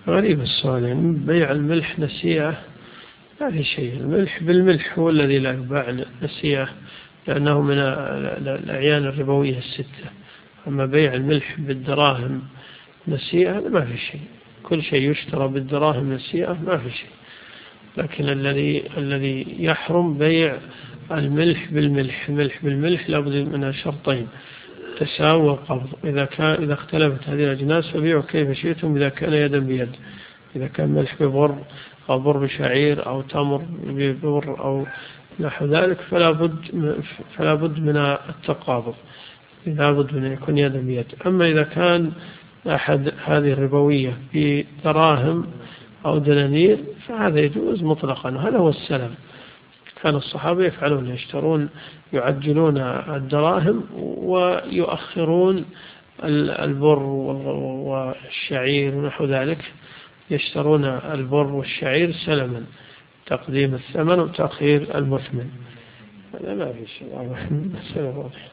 غريب السؤال. يعني بيع الملح نسيئة ما في شيء. الملح بالملح هو الذي لا يباع نسيئة، لأنه من الأعيان الربوية الستة. أما بيع الملح بالدراهم نسيئة ما في شيء. كل شيء يشترى بالدراهم نسيئة ما في شيء. لكن الذي يحرم بيع الملح بالملح. الملح بالملح لابد من شرطين: تساوي القبض. إذا اختلفت هذه الأجناس فبيعوا كيف شئتم إذا كان يدا بيد. إذا كان ملح ببر أو بر بشعير أو تمر ببر أو نحو ذلك فلا بد من التقابض، لا بد من يكون يدا بيد. أما إذا كان أحد هذه الربوية بدراهم أو دنانير فهذا يجوز مطلقا، وهذا هو السلم. كان الصحابة يفعلون، يعجلون الدراهم ويؤخرون البر والشعير ونحو ذلك. يشترون البر والشعير سلما، تقديم الثمن وتأخير المثمن. هذا ما في شيء. السلام واضح.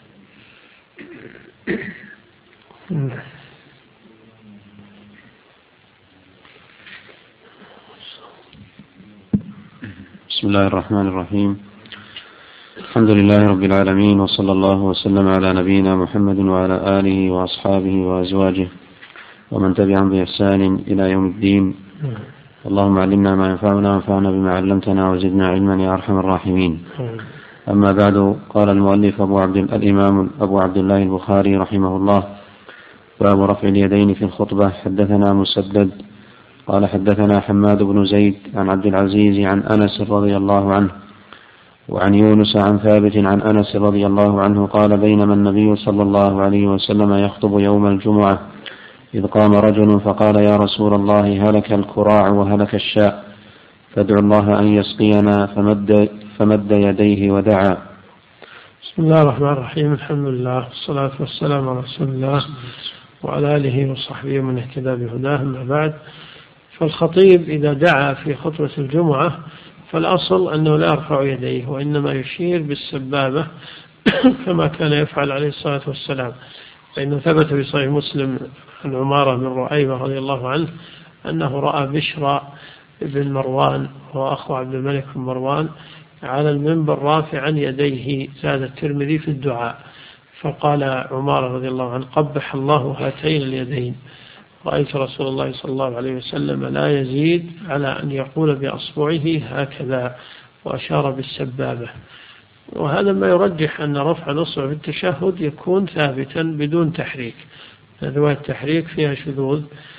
بسم الله الرحمن الرحيم. الحمد لله رب العالمين، وصلى الله وسلم على نبينا محمد وعلى آله وأصحابه وأزواجه ومن تبعهم بإحسان إلى يوم الدين. اللهم علمنا ما ينفعنا وانفعنا بما علمتنا وزدنا علما يا أرحم الراحمين. أما بعد، قال المؤلف الإمام أبو عبد الله البخاري رحمه الله: باب رفع اليدين في الخطبة. حدثنا مسدد قال حدثنا حماد بن زيد عن عبد العزيز عن أنس رضي الله عنه، وعن يونس عن ثابت عن أنس رضي الله عنه قال: بينما النبي صلى الله عليه وسلم يخطب يوم الجمعة إذ قام رجل فقال: يا رسول الله، هلك الكراع وهلك الشاء، فادعوا الله أن يسقينا. فمد يديه ودعا. بسم الله الرحمن الرحيم. الحمد لله والصلاة والسلام على رسول الله وعلى آله وصحبه ومن اهتدى بهداه. أما بعد، فالخطيب إذا دعا في خطبة الجمعة فالأصل أنه لا يرفع يديه، وإنما يشير بالسبابة كما كان يفعل عليه الصلاة والسلام. فإنه ثبت في صحيح مسلم عن عمارة بن رؤيبة رضي الله عنه أنه رأى بشر بن مروان وأخو عبد الملك بن مروان على المنبر رافعا يديه، زاد الترمذي في الدعاء. فقال عمارة رضي الله عنه: قبح الله هاتين اليدين، رأيت رسول الله صلى الله عليه وسلم لا يزيد على أن يقول بأصبعه هكذا، وأشار بالسبابة. وهذا ما يرجح أن رفع الأصبع في التشهد يكون ثابتا بدون تحريك. رواية التحريك فيها شذوذ،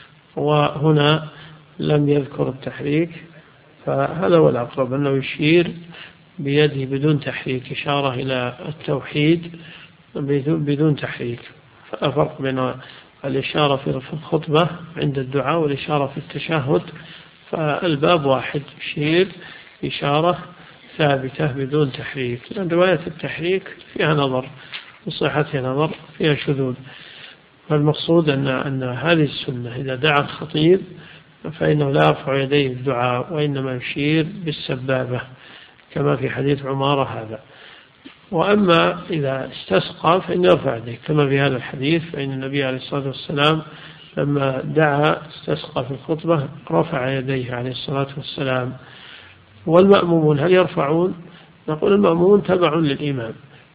وهنا لم يذكر التحريك، فهذا هو الأقرب، أنه يشير بيده بدون تحريك، إشارة إلى التوحيد بدون تحريك. فلا فرق بين الإشارة في الخطبة عند الدعاء والإشارة في التشهد، فالباب واحد، يشير إشارة ثابتة بدون تحريك. لأن رواية التحريك فيها نظر، وصحتها نظر، فيها شذوذ. فالمقصود أن هذه السنة إذا دعا الخطيب فإنه لا يرفع يديه الدعاء، وإنما يشير بالسبابة كما في حديث عمارة هذا. وأما إذا استسقى فإنه يرفع يديه كما في هذا الحديث، فإن النبي عليه الصلاة والسلام لما دعا استسقى في الخطبة رفع يديه عليه الصلاة والسلام. والمأمومون هل يرفعون؟ نقول المأمومون تبع للإمام،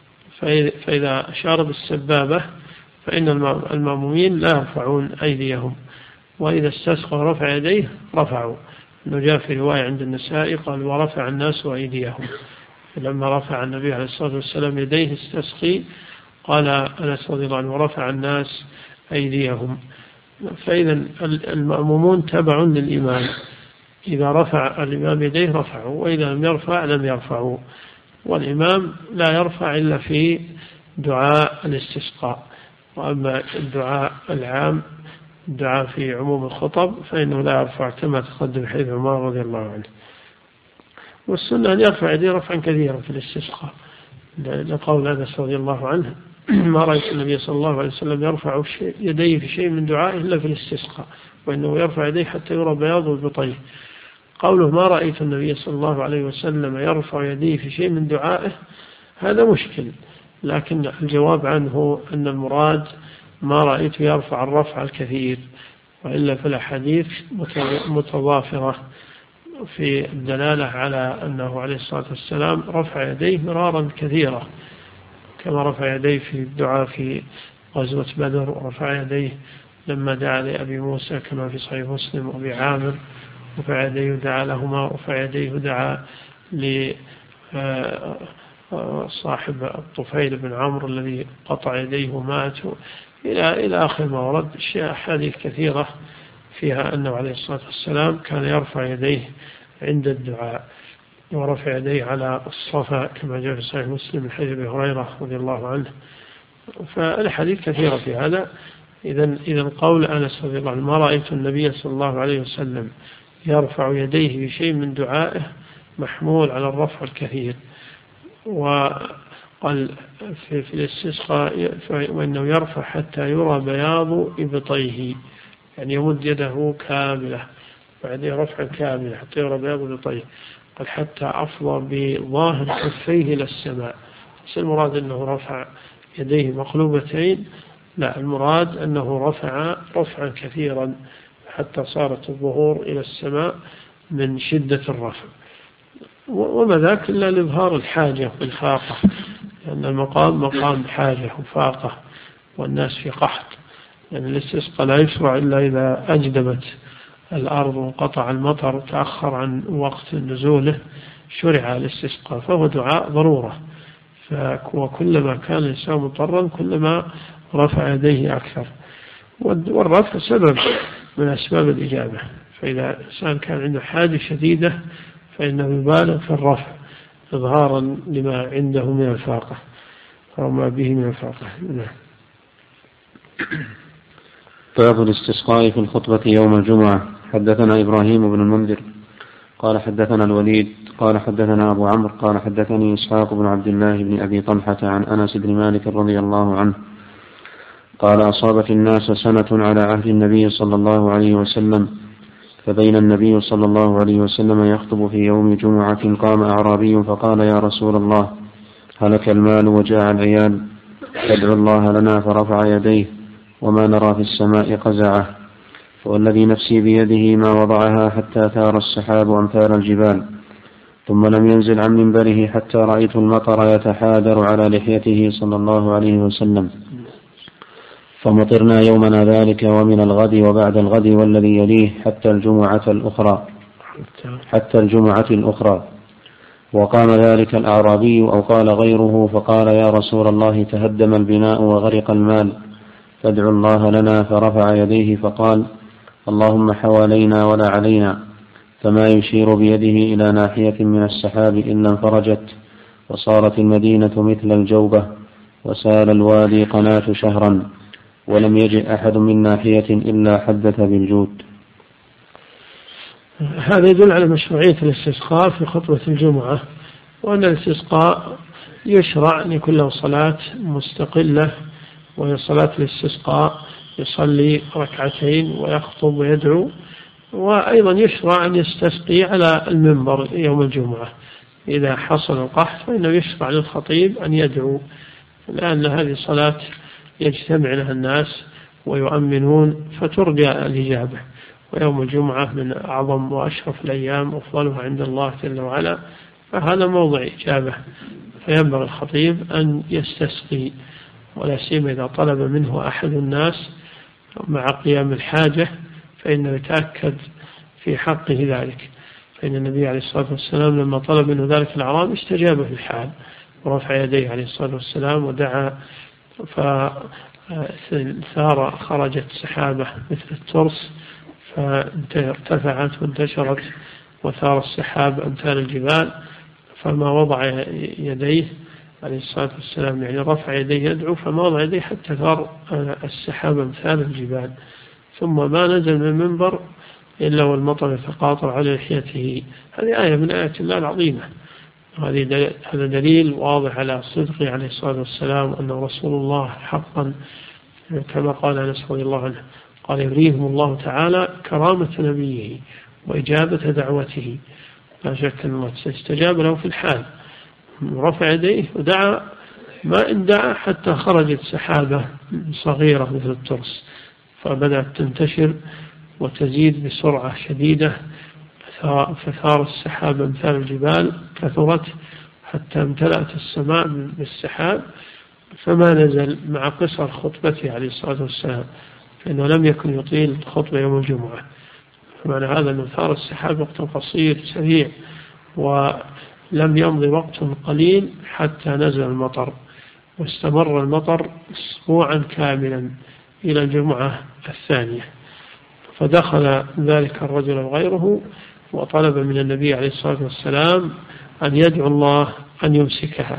فإذا أشار بالسبابة فإن المأمومين لا يرفعون أيديهم، وإذا استسقى رفع يديه رفعوا. إنه جاء في رواية عند النسائي قال: ورفع الناس أيديهم. لما رفع النبي عليه الصلاة والسلام يديه استسقي قال أنس رضي الله عنه: ورفع الناس أيديهم. فإذا المأمومون تبع للإمام، إذا رفع الإمام يديه رفعوا، وإذا لم يرفع لم يرفعوا. والإمام لا يرفع إلا في دعاء الاستسقاء. وأما الدعاء العام، الدعاء في عموم الخطب، فإنه لا يرفع كما تقدم حديث عمر رضي الله عنه. والسنة أن يرفع يديه رفعا كثيرا في الاستسقاء، لقول أنس رضي الله عنه: ما رأيت النبي صلى الله عليه وسلم يرفع يديه في شيء من دعائه إلا في الاستسقاء، وإنه يرفع يديه حتى يرى بياض البطيه. قوله ما رأيت النبي صلى الله عليه وسلم يرفع يديه في شيء من دعائه هذا مشكل، لكن الجواب عنه أن المراد ما رأيت يرفع الرفع الكثير، وإلا فالأحاديث متضافرة في الدلالة على أنه عليه الصلاة والسلام رفع يديه مرارا كثيرا، كما رفع يديه في الدعاء في غزوة بدر، ورفع يديه لما دعا لأبي موسى كما في صحيح مسلم وأبي عامر، رفع يديه دعا لهما، رفع يديه دعا لصاحب الطفيل بن عمرو الذي قطع يديه ومات، إلى آخر ما ورد. أحاديث كثيرة فيها أنه عليه الصلاة والسلام كان يرفع يديه عند الدعاء، ورفع يديه على الصفا كما جاء في صحيح مسلم من حديث أبي هريرة رضي الله عنه. فالحديث كثيرة في هذا. إذن قول أنس رضي الله عنه ما رأيت النبي صلى الله عليه وسلم يرفع يديه بشيء من دعائه محمول على الرفع الكثير. وقال في الاستسقاء وإنه يرفع حتى يرى بياض إبطيه، يعني يمد يده كاملة بعد رفع كاملة حتى يرى بياض إبطيه. قال حتى أفضى بظاهر كفيه إلى السماء. بس المراد أنه رفع يديه مقلوبتين؟ لا، المراد أنه رفعا كثيرا حتى صارت الظهور إلى السماء من شدة الرفع. وما ذاك إلا لإظهار الحاجة والفاقة، لأن المقام مقام حاجة وفاقة والناس في قحط. يعني الاستسقاء لا يشرع إلا إذا أجدبت الأرض وانقطع المطر وتأخر عن وقت نزوله شرع الاستسقاء، فهو دعاء ضرورة. وكلما كان الإنسان مضطرا كلما رفع يديه أكثر، والرفع سبب من أسباب الإجابة. فإذا الإنسان كان عنده حاجة شديدة فإنه يبالغ في الرفع إظهارا لما عنده من الفاقة أو ما به من الفاقة. باب الاستسقاء في الخطبة يوم الجمعة. حدثنا إبراهيم بن المنذر قال حدثنا الوليد قال حدثنا أبو عمرو قال حدثني إسحاق بن عبد الله بن أبي طلحة عن أنس بن مالك رضي الله عنه قال أصابت الناس سنة على عهد النبي صلى الله عليه وسلم، فبين النبي صلى الله عليه وسلم يخطب في يوم جمعة قام أعرابي فقال يا رسول الله هلك المال وجاع العيال فادعو الله لنا، فرفع يديه وما نرى في السماء قزعه، والذي نفسي بيده ما وضعها حتى ثار السحاب أمثال الجبال، ثم لم ينزل عن منبره حتى رأيت المطر يتحادر على لحيته صلى الله عليه وسلم، فمطرنا يومنا ذلك ومن الغد وبعد الغد والذي يليه حتى الجمعة الأخرى. وقام ذلك الأعرابي أو قال غيره فقال يا رسول الله تهدم البناء وغرق المال فادعوا الله لنا، فرفع يديه فقال اللهم حوالينا ولا علينا، فما يشير بيده إلى ناحية من السحاب إلا انفرجت، وصارت المدينة مثل الجوبة، وسال الوادي قناة شهرا، ولم يجئ أحد من ناحية إلا حدث بالجود. هذا يدل على مشروعية الاستسقاء في خطبة الجمعة، وأن الاستسقاء يشرع أن يكون له صلاة مستقلة وهي صلاة الاستسقاء، يصلي ركعتين ويخطب ويدعو. وأيضا يشرع أن يستسقي على المنبر يوم الجمعة إذا حصل القحط، فإنه يشرع للخطيب أن يدعو، لأن هذه صلاة يجتمع لها الناس ويؤمنون فترجى الإجابة. ويوم الجمعة من أعظم وأشرف الأيام أفضلها عند الله جل وعلا، فهذا موضع إجابة، فينبغي الخطيب أن يستسقي، ولا سيما إذا طلب منه أحد الناس مع قيام الحاجة فإنه يتأكد في حقه ذلك. فإن النبي عليه الصلاة والسلام لما طلب منه ذلك الأعرابي استجاب في الحال ورفع يديه عليه الصلاة والسلام ودعا، فثار خرجت سحابة مثل الترس فارتفعت وانتشرت، وثار السحاب أمثال الجبال، فما وضع يديه عليه الصلاة والسلام يعني رفع يديه يدعو، فما وضع يديه حتى ثار السحاب أمثال الجبال، ثم ما نزل من المنبر إلا والمطر يتقاطر على لحيته. هذه آية من آيات الله العظيمة، هذا دليل واضح على صدقه عليه الصلاة والسلام أنه رسول الله حقا، كما قال أنس رضي الله عنه قال يريهم الله تعالى كرامة نبيه وإجابة دعوته، لا شك أن الله استجاب له في الحال، رفع يديه ودعا، ما إن دعا حتى خرجت سحابة صغيرة مثل الترس فبدأت تنتشر وتزيد بسرعة شديدة، فثار السحاب أمثال الجبال، كثرت حتى امتلأت السماء بالسحاب، فما نزل مع قصر خطبته عليه الصلاة والسلام، فإنه لم يكن يطيل الخطبة يوم الجمعة. فمعنى هذا أنه ثار السحاب وقت قصير سريع، ولم يمضي وقت قليل حتى نزل المطر، واستمر المطر أسبوعا كاملا إلى الجمعة الثانية. فدخل ذلك الرجل وغيره وطلب من النبي عليه الصلاة والسلام أن يدعو الله أن يمسكها،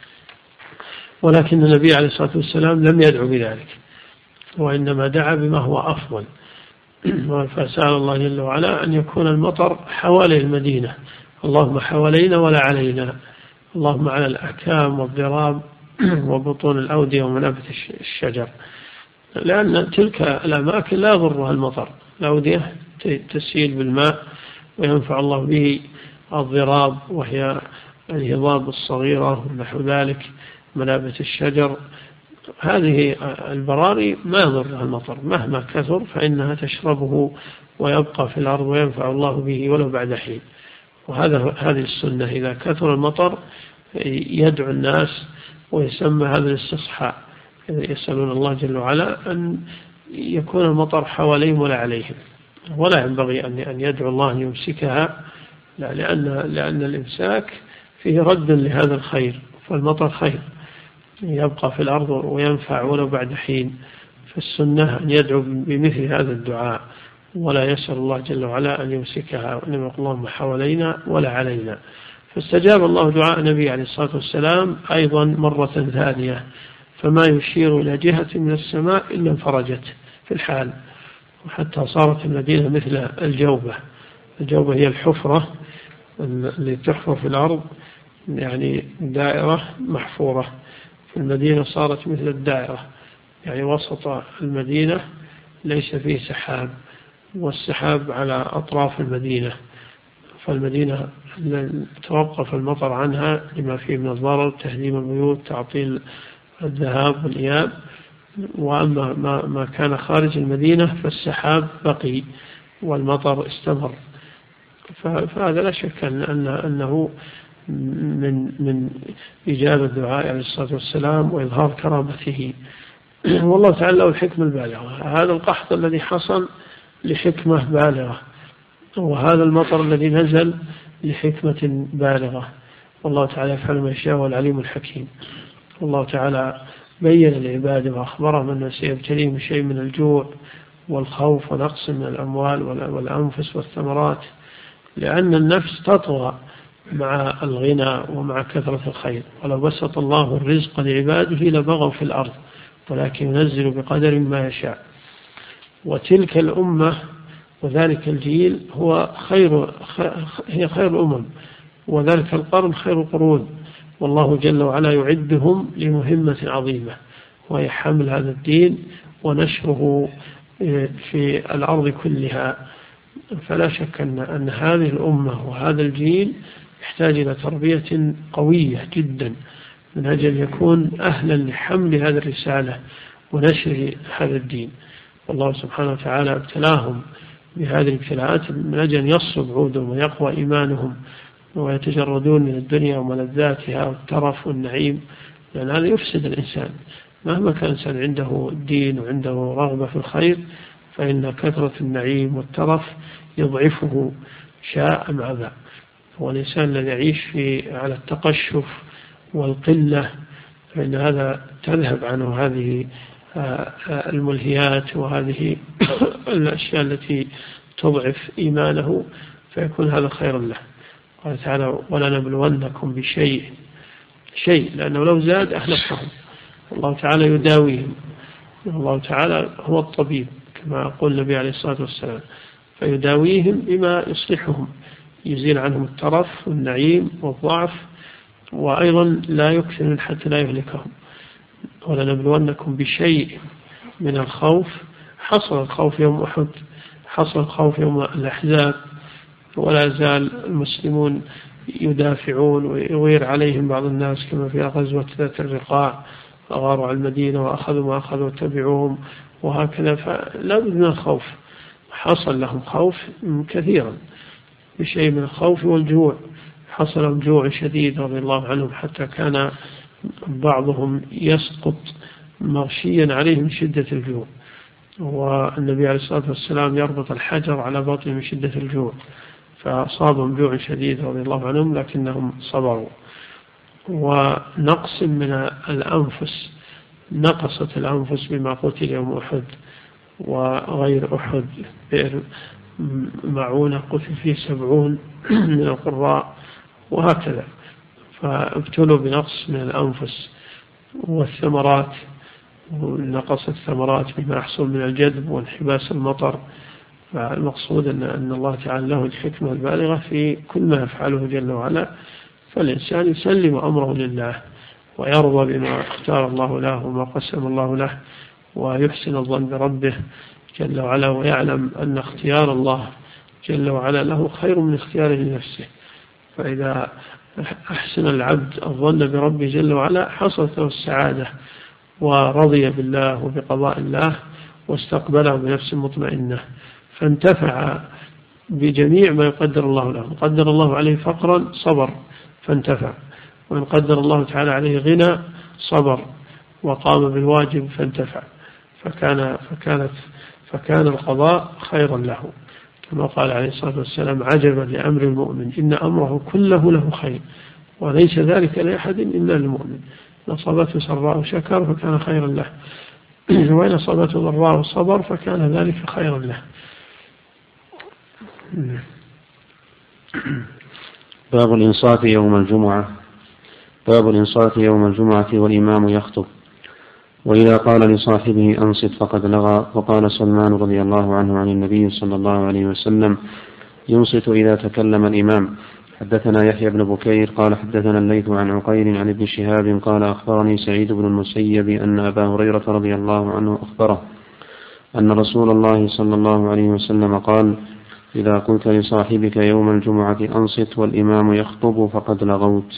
ولكن النبي عليه الصلاة والسلام لم يدعو بذلك، وإنما دعا بما هو أفضل، فسأل الله جل وعلا أن يكون المطر حوالي المدينة، اللهم حوالينا ولا علينا، اللهم على الأكام والضراب وبطون الأودية ومنابت الشجر، لأن تلك الأماكن لا يضرها المطر، الأودية تسيل بالماء وينفع الله به، الضراب وهي الهضاب الصغيرة ونحو ذلك، منابت الشجر، هذه البراري ما يضرها المطر مهما كثر، فإنها تشربه ويبقى في الأرض وينفع الله به ولو بعد حين. هذه السنة، إذا كثر المطر يدعو الناس ويسمى هذا الاستصحاء، يسألون الله جل وعلا أن يكون المطر حواليهم ولا عليهم، ولا ينبغي أن يدعو الله أن يمسكها، لأن الإمساك فيه رد لهذا الخير، فالمطر خير يبقى في الأرض وينفع ولو بعد حين، فالسنة أن يدعو بمثل هذا الدعاء ولا يسأل الله جل وعلا أن يمسكها، وإنما يقول اللهم حوالينا ولا علينا. فاستجاب الله دعاء النبي عليه الصلاة والسلام أيضا مرة ثانية، فما يشير إلى جهة من السماء إلا انفرجت في الحال، وحتى صارت المدينة مثل الجوبة. الجوبة هي الحفرة اللي تحفر في الأرض، يعني دائرة محفورة، في المدينة صارت مثل الدائرة، يعني وسط المدينة ليس فيه سحاب، والسحاب على أطراف المدينة، فالمدينة توقف المطر عنها لما فيه من الضرر، تهديم البيوت، تعطيل الذهاب والإياب. وأما ما كان خارج المدينة فالسحاب بقي والمطر استمر، فهذا لا شك أنه من إجابة الدعاء عليه الصلاة والسلام وإظهار كرامته. والله تعالى له الحكمة البالغة، هذا القحط الذي حصل لحكمة بالغة، وهذا المطر الذي نزل لحكمة بالغة، والله تعالى يفعل ما يشاء والعليم الحكيم. والله تعالى بين العباد وأخبرهم أنه سيبتليهم شيء من الجوع والخوف ونقص من الأموال والأنفس والثمرات، لأن النفس تطغى مع الغنى ومع كثرة الخير، ولو بسط الله الرزق لعباده لبغوا في الأرض ولكن ينزل بقدر ما يشاء. وتلك الأمة وذلك الجيل هي خير الأمم، وذلك القرن خير القرون، والله جل وعلا يعدهم لمهمة عظيمة، وهي حمل هذا الدين ونشره في الأرض كلها. فلا شك أن هذه الأمة وهذا الجيل يحتاج إلى تربية قوية جدا من أجل يكون أهلا لحمل هذه الرسالة ونشر هذا الدين. والله سبحانه وتعالى ابتلاهم بهذه الابتلاءات من أجل أن يصلب عودهم ويقوى إيمانهم ويتجردون من الدنيا وملذاتها والترف والنعيم، لأن هذا يفسد الإنسان. مهما كان الإنسان عنده دين وعنده رغبة في الخير، فإن كثرة النعيم والترف يضعفه شاء أم أبى. والإنسان الذي يعيش على التقشف والقلة، فإن هذا تذهب عنه هذه الملهيات وهذه الأشياء التي تضعف إيمانه، فيكون هذا خيرا له. قال تعالى ولنبلونكم بشيء، لأنه لو زاد أهلكهم، الله تعالى يداويهم، الله تعالى هو الطبيب كما يقول النبي عليه الصلاة والسلام، فيداويهم بما يصلحهم، يزيل عنهم الترف والنعيم والضعف، وأيضا لا يكثر حتى لا يهلكهم. ولنبلونكم بشيء من الخوف، حصل الخوف يوم أحد، حصل الخوف يوم الأحزاب، ولا زال المسلمون يدافعون ويغير عليهم بعض الناس كما في غزوة ذات الرقاع، أغاروا على المدينة وأخذوا ما أخذوا وتبعوهم، وهكذا. فلا بد من الخوف، حصل لهم خوف كثيرا بشيء من الخوف والجوع، حصل لهم جوع شديد رضي الله عنهم حتى كان بعضهم يسقط مغشيا عليه من شدة الجوع، والنبي عليه الصلاة والسلام يربط الحجر على بطنه من شدة الجوع، فأصابهم جوع شديد رضي الله عنهم لكنهم صبروا. ونقص من الأنفس، نقصت الأنفس بما قتل يوم أحد وغير أحد، بئر معونة قتل فيه 70 من القراء وهكذا، فابتلوا بنقص من الأنفس. والثمرات، نقص الثمرات بما يحصل من الجذب وانحباس المطر. فالمقصود أن الله تعالى له الحكمة البالغة في كل ما يفعله جل وعلا، فالإنسان يسلم أمره لله ويرضى بما اختار الله له وما قسم الله له، ويحسن الظن بربه جل وعلا، ويعلم أن اختيار الله جل وعلا له خير من اختياره لنفسه. فإذا أحسن العبد الظن بربه جل وعلا حصلت له السعادة، ورضي بالله وبقضاء الله واستقبله بنفس مطمئنة، فانتفع بجميع ما يقدر الله له. قدر الله عليه فقرا صبر فانتفع، وإن قدر الله تعالى عليه غنى صبر وقام بالواجب فانتفع، فكان القضاء خيرا له، كما قال عليه الصلاة والسلام: عجبا لأمر المؤمن إن أمره كله له خير وليس ذلك لأحد إلا للمؤمن، إن أصابته سراء شكر فكان خيرا له، وإن أصابته ضراء صبر فكان ذلك خيرا له. باب الإنصات يوم الجمعة. باب الإنصات يوم الجمعة والإمام يخطب، وإذا قال لصاحبه أنصت فقد لغى. وقال سلمان رضي الله عنه عن النبي صلى الله عليه وسلم: ينصت إذا تكلم الإمام. حدثنا يحيى بن بكير قال حدثنا الليث عن عقيل عن ابن شهاب قال أخبرني سعيد بن المسيب أن أبا هريرة رضي الله عنه أخبره أن رسول الله صلى الله عليه وسلم قال: إذا قلت لصاحبك يوم الجمعة أنصت والإمام يخطب فقد لغوت.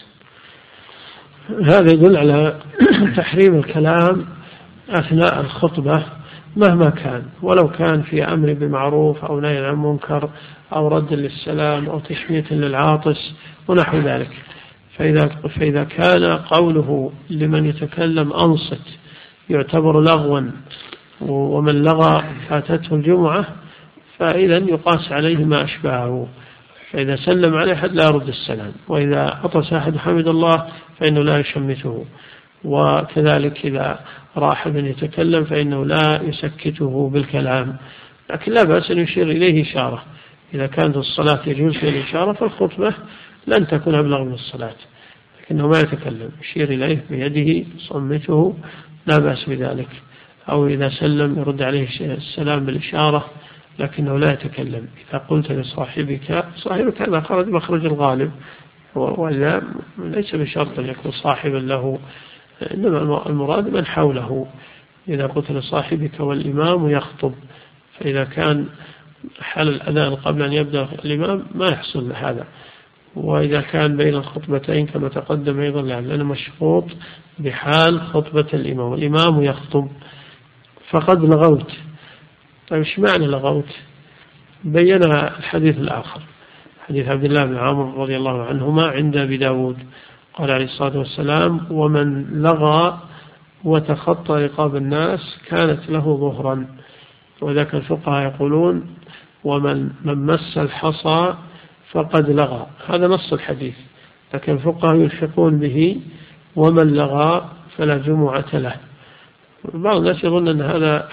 هذا يدل على تحريم الكلام أثناء الخطبة مهما كان، ولو كان في أمر بمعروف أو نهي عن منكر أو رد للسلام أو تشميت للعاطس ونحو ذلك. فإذا كان قوله لمن يتكلم أنصت يعتبر لغوا، ومن لغى فاتته الجمعة، فإذا يقاس عليه ما أشبهه. فإذا سلم عليه أحد لا يرد السلام، وإذا عطس أحد حمد الله فإنه لا يشمته، وكذلك إذا رأى أحد يتكلم فإنه لا يسكته بالكلام، لكن لا بأس أن يشير إليه إشارة. إذا كانت الصلاة يجوز فيها الإشارة فالخطبة لن تكون أبلغ من الصلاة، لكنه ما يتكلم، يشير إليه بيده صمته، لا بأس بذلك. أو إذا سلم يرد عليه السلام بالإشارة لكنه لا يتكلم. إذا قلت لصاحبك، صاحبك هذا خرج مخرج الغالب، وإلا ليس بشرط أن يكون صاحبا له، إنما المراد من حوله. إذا قلت لصاحبك والإمام يخطب، فإذا كان حال الأذان قبل أن يبدأ الإمام ما يحصل هذا، وإذا كان بين الخطبتين كما تقدم أيضا لأنه مشروط بحال خطبة الإمام والإمام يخطب فقد لغوت. طيب إيش معنى لغوت؟ بينها الحديث الآخر، حديث عبد الله بن عمرو رضي الله عنهما عند أبي داود، قال عليه الصلاة والسلام: ومن لغى وتخطى رقاب الناس كانت له ظهرا. وذاك الفقهاء يقولون: ومن مس الحصى فقد لغى، هذا نص الحديث، لكن الفقهاء يلحقون به ومن لغى فلا جمعة له. بعض الناس يظن أن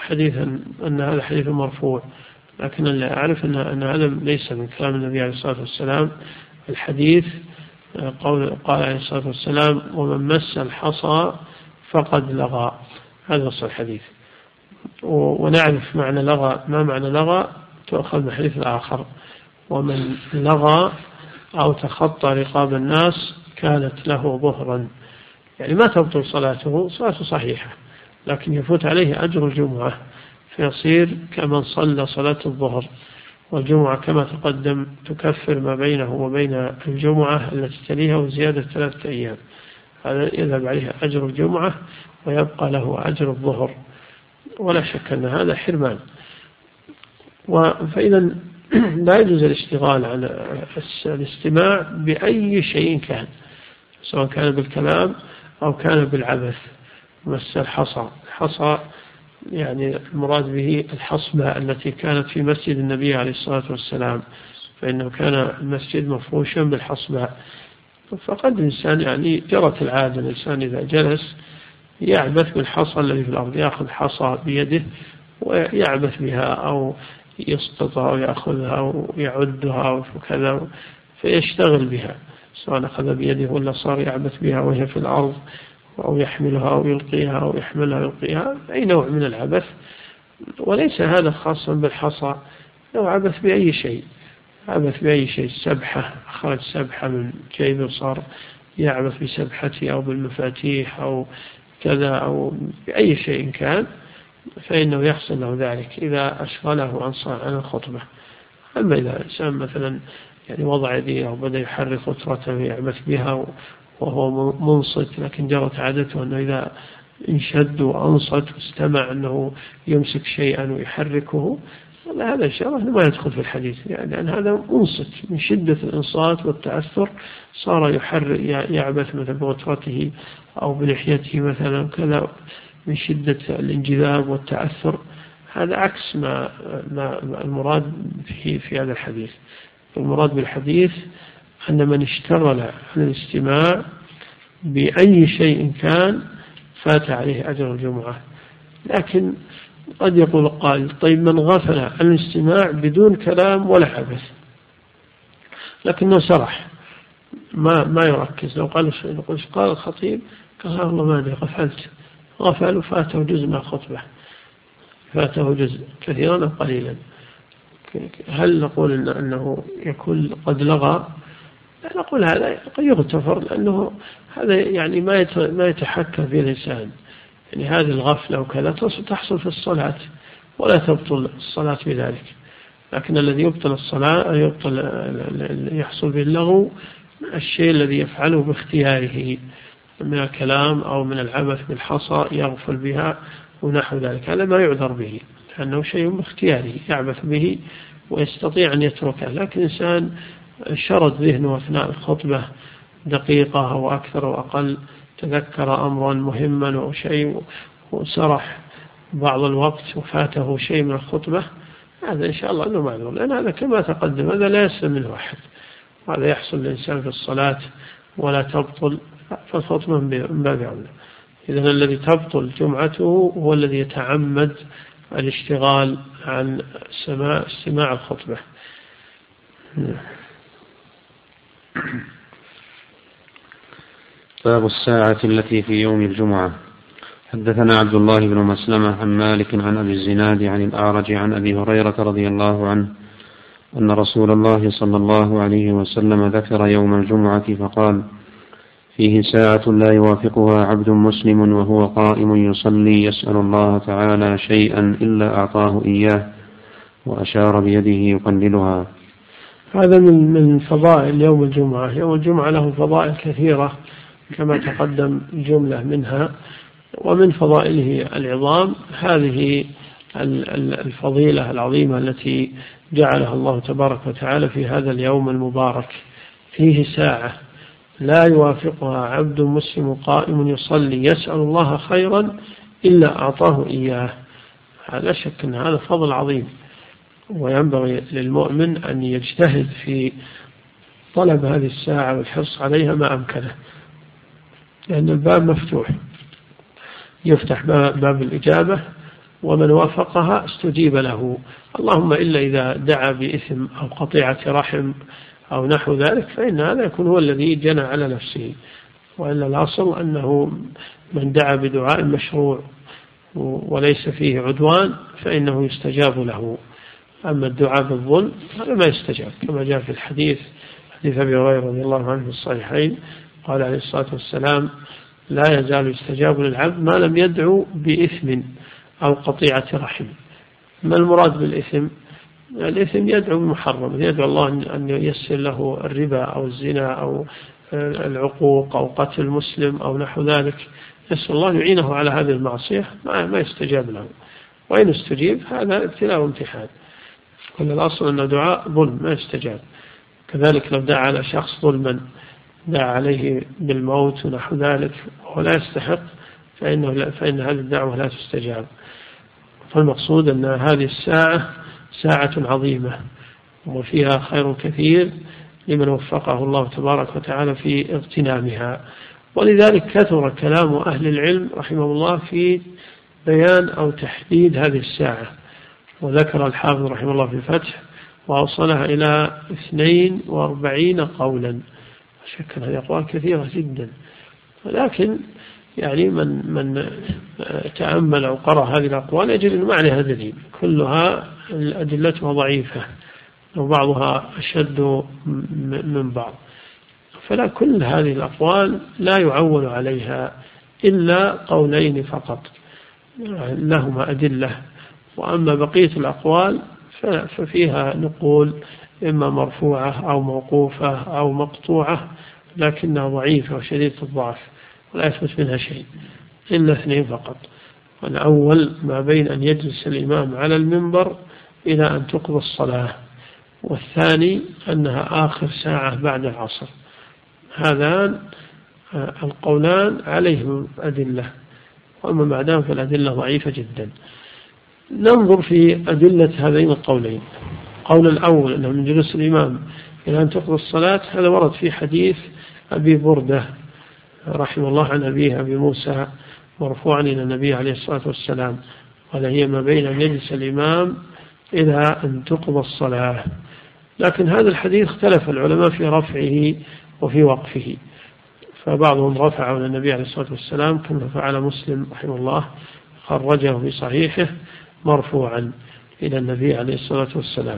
هذا حديث مرفوع، لكن اللي أعرف أن هذا ليس من كلام النبي عليه الصلاة والسلام. الحديث قال عليه الصلاة والسلام: ومن مس الحصى فقد لغى، هذا نص الحديث. ونعرف معنى لغى، ما معنى لغى تؤخذ من الحديث الآخر: ومن لغى أو تخطى رقاب الناس كانت له ظهرا، يعني ما تبطل صلاته صحيحة، لكن يفوت عليه أجر الجمعة، فيصير كمن صلى صلاة الظهر. والجمعة كما تقدم تكفر ما بينه وبين الجمعة التي تليها وزيادة 3 أيام، هذا يذهب عليه أجر الجمعة ويبقى له أجر الظهر، ولا شك أن هذا حرمان. فإذا لا يجوز الاشتغال على الاستماع بأي شيء كان، سواء كان بالكلام أو كان بالعبث. مس الحصى يعني المراد به الحصبة التي كانت في مسجد النبي عليه الصلاة والسلام، فإنه كان المسجد مفروشا بالحصبة. فقد الإنسان يعني جرت العادة الإنسان إذا جلس يعبث بالحصى الذي في الأرض، يأخذ حصى بيده ويعبث بها أو يسقطها أو يأخذها أو يعدها وكذا، فيشتغل بها، سواء أخذ بيده ولا صار يعبث بها وهي في الأرض، أو يحملها أو يلقيها أو يحملها ويلقيها، أي نوع من العبث. وليس هذا خاصا بالحصى، لو عبث بأي شيء، عبث بأي شيء، سبحة، أخرج سبحة من جيبه وصار يعبث بسبحته أو بالمفاتيح أو كذا أو بأي شيء كان، فإنه يحصل له ذلك إذا أشغله عن الخطبة. أما إذا إنسان مثلا يعني وضع يديه أو بدأ يحرك خطرته ويعبث بها وهو منصت، لكن جرت عادته أنه إذا انشد وأنصت واستمع أنه يمسك شيئا ويحركه، هذا إن شاء الله ما يدخل في الحديث، يعني لأن هذا منصت من شدة الإنصات والتأثر صار يعبث مثلا بغترته أو بلحيته مثلا كذا من شدة الانجذاب والتأثر. هذا عكس ما المراد في هذا الحديث. المراد بالحديث أن من اشتغل عن الاستماع بأي شيء كان فات عليه أجر الجمعة. لكن قد يقول قائل طيب من غفل عن الاستماع بدون كلام ولا عبث لكنه سرح ما يركز، لو قال الخطيب قال الله ما أدري غفل وفاته جزء من الخطبة، فاته جزء كثيرا أو قليلا، هل نقول أنه يكون قد لغى؟ لا، نقول هذا قد يغتفر، لأنه هذا يعني ما يتحكم فيه الإنسان، يعني هذه الغفلة وكذا تحصل في الصلاة ولا تبطل الصلاة بذلك. لكن الذي يبطل الصلاة يحصل به اللغو الشيء الذي يفعله باختياره من الكلام أو من العبث بالحصى يغفل بها ونحو ذلك، هذا ما يعذر به لأنه شيء باختياره يعبث به ويستطيع أن يتركه. لكن إنسان شرد ذهنه أثناء الخطبة دقيقة أو أكثر أو أقل، تذكر أمرا مهما أو شيء وسرح بعض الوقت وفاته شيء من الخطبة، هذا إن شاء الله أنه معذور، لأن هذا كما تقدم هذا لا يسلم منه أحد، وهذا يحصل للإنسان في الصلاة ولا تبطل، فالخطبة من باب أولى. إذن الذي تبطل جمعته هو الذي يتعمد الاشتغال عن استماع الخطبة. باب الساعة التي في يوم الجمعة. حدثنا عبد الله بن مسلمة عن مالك عن أبي الزناد عن الأعرج عن أبي هريرة رضي الله عنه أن رسول الله صلى الله عليه وسلم ذكر يوم الجمعة فقال: فيه ساعة لا يوافقها عبد مسلم وهو قائم يصلي يسأل الله تعالى شيئا إلا أعطاه إياه، وأشار بيده يقللها. هذا من فضائل يوم الجمعة. يوم الجمعة له فضائل كثيرة كما تقدم جملة منها، ومن فضائله العظام هذه الفضيلة العظيمة التي جعلها الله تبارك وتعالى في هذا اليوم المبارك. فيه ساعة لا يوافقها عبد مسلم قائم يصلي يسأل الله خيرا إلا أعطاه إياه. لا شك أن هذا فضل عظيم، وينبغي للمؤمن أن يجتهد في طلب هذه الساعة والحرص عليها ما أمكنه، لأن الباب مفتوح، يفتح باب الإجابة، ومن وافقها استجيب له، اللهم إلا إذا دعا بإثم أو قطيعة رحم أو نحو ذلك، فإن هذا يكون هو الذي جنى على نفسه، وإلا الأصل أنه من دعا بدعاء مشروع وليس فيه عدوان فإنه يستجاب له. أما الدعاء بالظلم هذا ما يستجاب، كما جاء في حديث أبي هريرة رضي الله عنه في الصحيحين قال عليه الصلاة والسلام: لا يزال يستجاب للعبد ما لم يدعو بإثم أو قطيعة رحم. ما المراد بالإثم؟ الإثم يدعو بمحرم، يدعو الله أن ييسر له الربا أو الزنا أو العقوق أو قتل المسلم أو نحو ذلك، يسأل الله يعينه على هذه المعصية، ما يستجاب له. وإن استجيب هذا ابتلاء وامتحان. كل الأصل أن دعاء ظلم ما يستجاب. كذلك لو دعا على شخص ظلما، دعا عليه بالموت ونحو ذلك وهو لا يستحق، فإن هذه الدعوة لا تستجاب. فالمقصود أن هذه الساعة ساعة عظيمة وفيها خير كثير لمن وفقه الله تبارك وتعالى في اغتنامها. ولذلك كثر كلام أهل العلم رحمه الله في بيان أو تحديد هذه الساعة. وذكر الحافظ رحمه الله في الفتح وأوصلها إلى 42 قولا. شكل هذه أقوال كثيرة جدا، ولكن يعني من تأمل أو قرأ هذه الأقوال يجد أن ما عليها دليل، كلها أدلتها ضعيفة وبعضها أشد من بعض. فلا، كل هذه الأقوال لا يعول عليها إلا قولين فقط لهما أدلة، وأما بقية الأقوال ففيها نقول إما مرفوعة أو موقوفة أو مقطوعة، لكنها ضعيفة وشديدة الضعف ولا يثبت منها شيء إلا 2 فقط. الأول ما بين أن يجلس الإمام على المنبر إلى أن تقضى الصلاة، والثاني أنها آخر ساعة بعد العصر. هذان القولان عليهم أدلة، وأما ما دام فالأدلة ضعيفة جدا. ننظر في أدلة هذين القولين. قول الأول أنه من جلوس الإمام إلى أن تقضى الصلاة، هذا ورد في حديث أبي بردة رحمه الله عن أبيه أبي موسى مرفوعا إلى النبي عليه الصلاة والسلام، قال هي ما بين أن يجلس الإمام إلى أن تقضى الصلاة. لكن هذا الحديث اختلف العلماء في رفعه وفي وقفه، فبعضهم رفعه إلى النبي عليه الصلاة والسلام كما فعل مسلم رحمه الله، خرجه في صحيحه مرفوعا إلى النبي عليه الصلاة والسلام.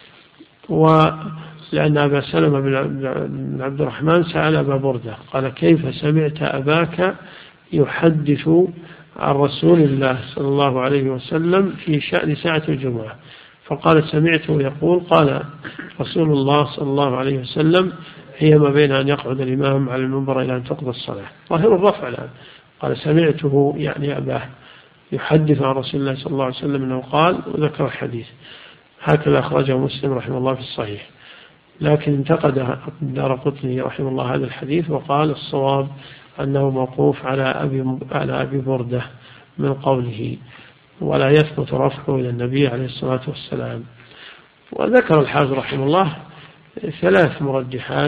ولأن أبا سلمة بن عبد الرحمن سأل أبا بردة قال كيف سمعت أباك يحدث عن رسول الله صلى الله عليه وسلم في شأن ساعة الجمعة؟ فقال سمعته يقول قال رسول الله صلى الله عليه وسلم هي ما بين أن يقعد الإمام على المنبر إلى أن تقضى الصلاة. ظاهر الرفع الآن، قال سمعته يعني أباه يحدث عن رسول الله صلى الله عليه وسلم أنه قال، وذكر الحديث. هكذا أخرجه مسلم رحمه الله في الصحيح. لكن انتقد الدارقطني رحمه الله هذا الحديث وقال الصواب أنه موقوف على أبي بردة من قوله، ولا يثبت رفعه إلى النبي عليه الصلاة والسلام. وذكر الحافظ رحمه الله 3 مرجحات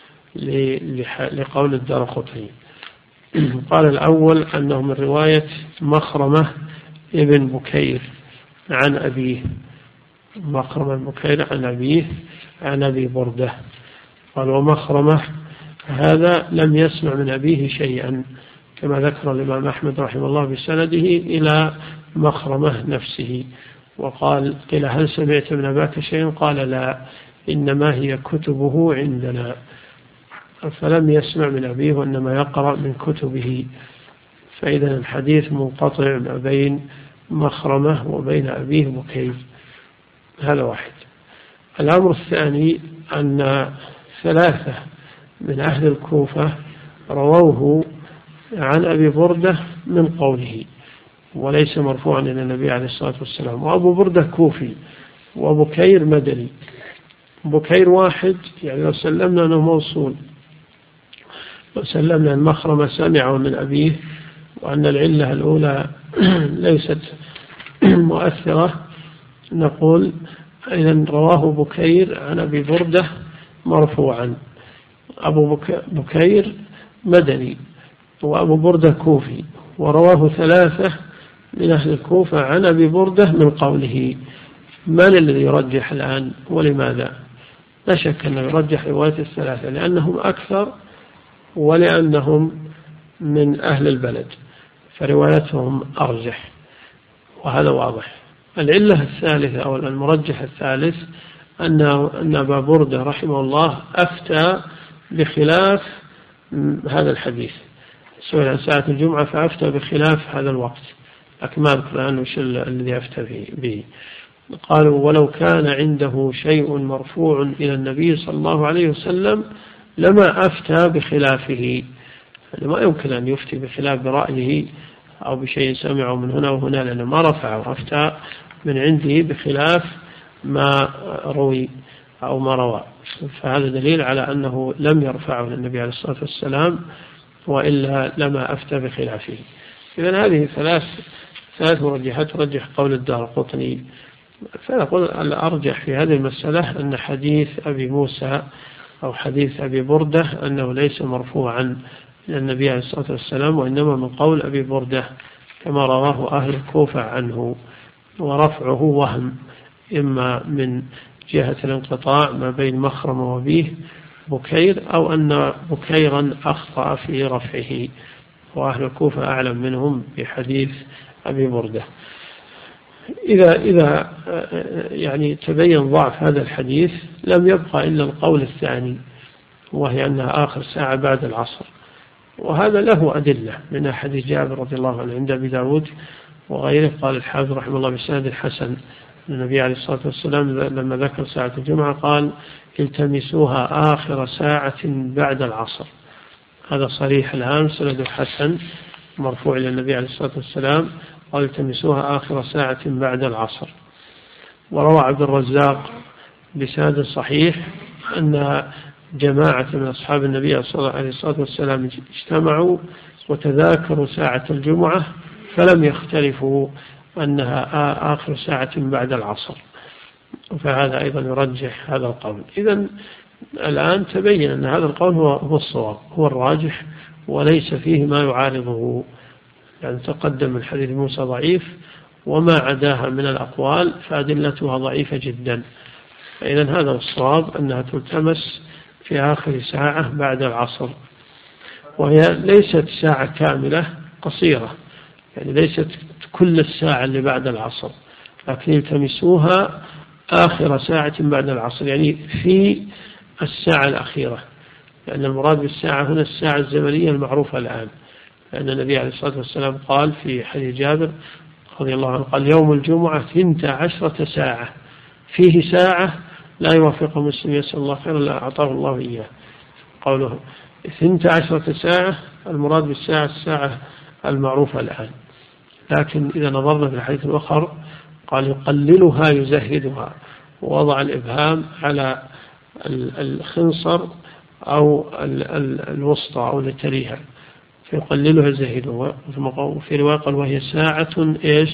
لقول الدارقطني. قال الأول أنه من رواية مخرمة ابن بكير عن أبيه، مخرمة ابن بكير عن أبيه عن أبي بردة. قال ومخرمة هذا لم يسمع من أبيه شيئا، كما ذكر الإمام أحمد رحمه الله بسنده إلى مخرمة نفسه. وقال قيل هل سمعت من أباك شيئا؟ قال لا، إنما هي كتبه عندنا. فلم يسمع من أبيه وإنما يقرأ من كتبه. فإذا الحديث منقطع ما بين مخرمة وبين أبيه بكير. هذا واحد. الأمر الثاني أن 3 من أهل الكوفة رووه عن أبي بردة من قوله وليس مرفوعا إلى النبي عليه الصلاة والسلام. وأبو بردة كوفي وبكير مدني. بكير واحد، يعني لو سلمنا أنه موصول، لو سلمنا أن مخرمة سمعه من أبيه وأن العلة الأولى ليست مؤثرة، نقول إذن رواه بكير عن أبي بردة مرفوعا. أبو بكير مدني وأبو بردة كوفي، ورواه 3 من أهل الكوفة عن أبي بردة من قوله. من الذي يرجح الآن ولماذا؟ لا شك أنه يرجح رواية 3 لأنهم أكثر ولأنهم من أهل البلد، فروايتهم أرجح، وهذا واضح. العلة الثالثة أو المرجح الثالث أن أبا بردة رحمه الله أفتى بخلاف هذا الحديث، سئل عن ساعة الجمعة فأفتى بخلاف هذا الوقت، لكن ما أذكر عنه وش الذي أفتى به. قالوا ولو كان عنده شيء مرفوع إلى النبي صلى الله عليه وسلم لما أفتى بخلافه. ما يمكن أن يفتي بخلاف برأيه أو بشيء سمعه من هنا وهنا، لأنه ما رفعه، أفتى من عنده بخلاف ما روي أو ما روى، فهذا دليل على أنه لم يرفعه للنبي عليه الصلاة والسلام، وإلا لما أفتى بخلافه. إذن هذه ثلاث مرجحات ترجح قول الدارقطني. فنقول الأرجح في هذه المسألة أن حديث أبي موسى أو حديث أبي بردة أنه ليس مرفوعا إلى النبي عليه الصلاة والسلام، وإنما من قول أبي بردة كما رواه أهل الكوفة عنه، ورفعه وهم، إما من جهة الانقطاع ما بين مخرم وبيه بكير، أو أن بكيرا أخطأ في رفعه، وأهل الكوفة أعلم منهم بحديث أبي بردة. إذا يعني تبين ضعف هذا الحديث لم يبقى إلا القول الثاني، وهي أنها آخر ساعة بعد العصر، وهذا له أدلة من حديث جابر رضي الله عنه عند أبي داود وغيره. قال الحافظ رحمه الله بسند الحسن النبي عليه الصلاة والسلام لما ذكر ساعة الجمعة قال التمسوها آخر ساعة بعد العصر. هذا صريح الآن، سند الحسن مرفوع إلى النبي عليه الصلاة والسلام قال التمسوها آخر ساعة بعد العصر. وروى عبد الرزاق بسند صحيح أن جماعة من أصحاب النبي عليه الصلاة والسلام اجتمعوا وتذاكروا ساعة الجمعة فلم يختلفوا أنها آخر ساعة بعد العصر، فهذا أيضا يرجح هذا القول. إذن الآن تبين أن هذا القول هو الصواب، هو الراجح، وليس فيه ما يعارضه، يعني تقدم الحديث موسى ضعيف، وما عداها من الأقوال فأدلتها ضعيفة جدا. فإذن هذا الصواب أنها تلتمس في آخر ساعة بعد العصر، وهي ليست ساعة كاملة قصيرة، يعني ليست كل الساعة اللي بعد العصر، لكن يلتمسوها آخر ساعة بعد العصر، يعني في الساعة الأخيرة، لأن المراد بالساعة هنا الساعة الزمنية المعروفة الآن، لأن النبي عليه الصلاة والسلام قال في حديث جابر رضي الله عنه قال يوم الجمعة 12 ساعة، فيه ساعة لا يوافق مسلم يسأل الله خيرا لا أعطاه الله إياه. قوله 12 ساعة المراد بالساعة الساعة المعروفة الآن، لكن إذا نظرنا في الحديث الآخر قال يقللها يزهدها، ووضع الإبهام على الخنصر أو الوسطى أو التريها، فيقللها يزهدها. وفي رواية قال وهي ساعة إيش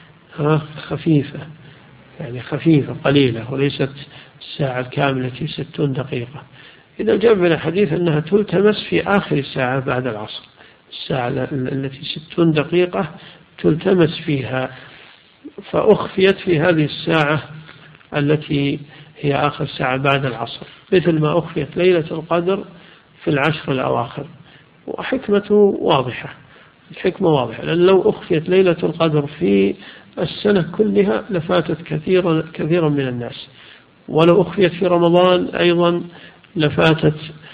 خفيفة، يعني خفيفة قليلة، وليست الساعة الكاملة 60 دقيقة. إذا جاء من الحديث أنها تلتمس في آخر الساعة بعد العصر، الساعة التي 60 دقيقة تلتمس فيها، فأخفيت في هذه الساعة التي هي آخر ساعة بعد العصر، مثل ما أخفيت ليلة القدر في العشر الأواخر. وحكمته واضحة، الحكمة واضحة، لأن لو أخفيت ليلة القدر في السنة كلها لفاتت كثيرا من الناس، ولو أخفيت في رمضان أيضا لفاتت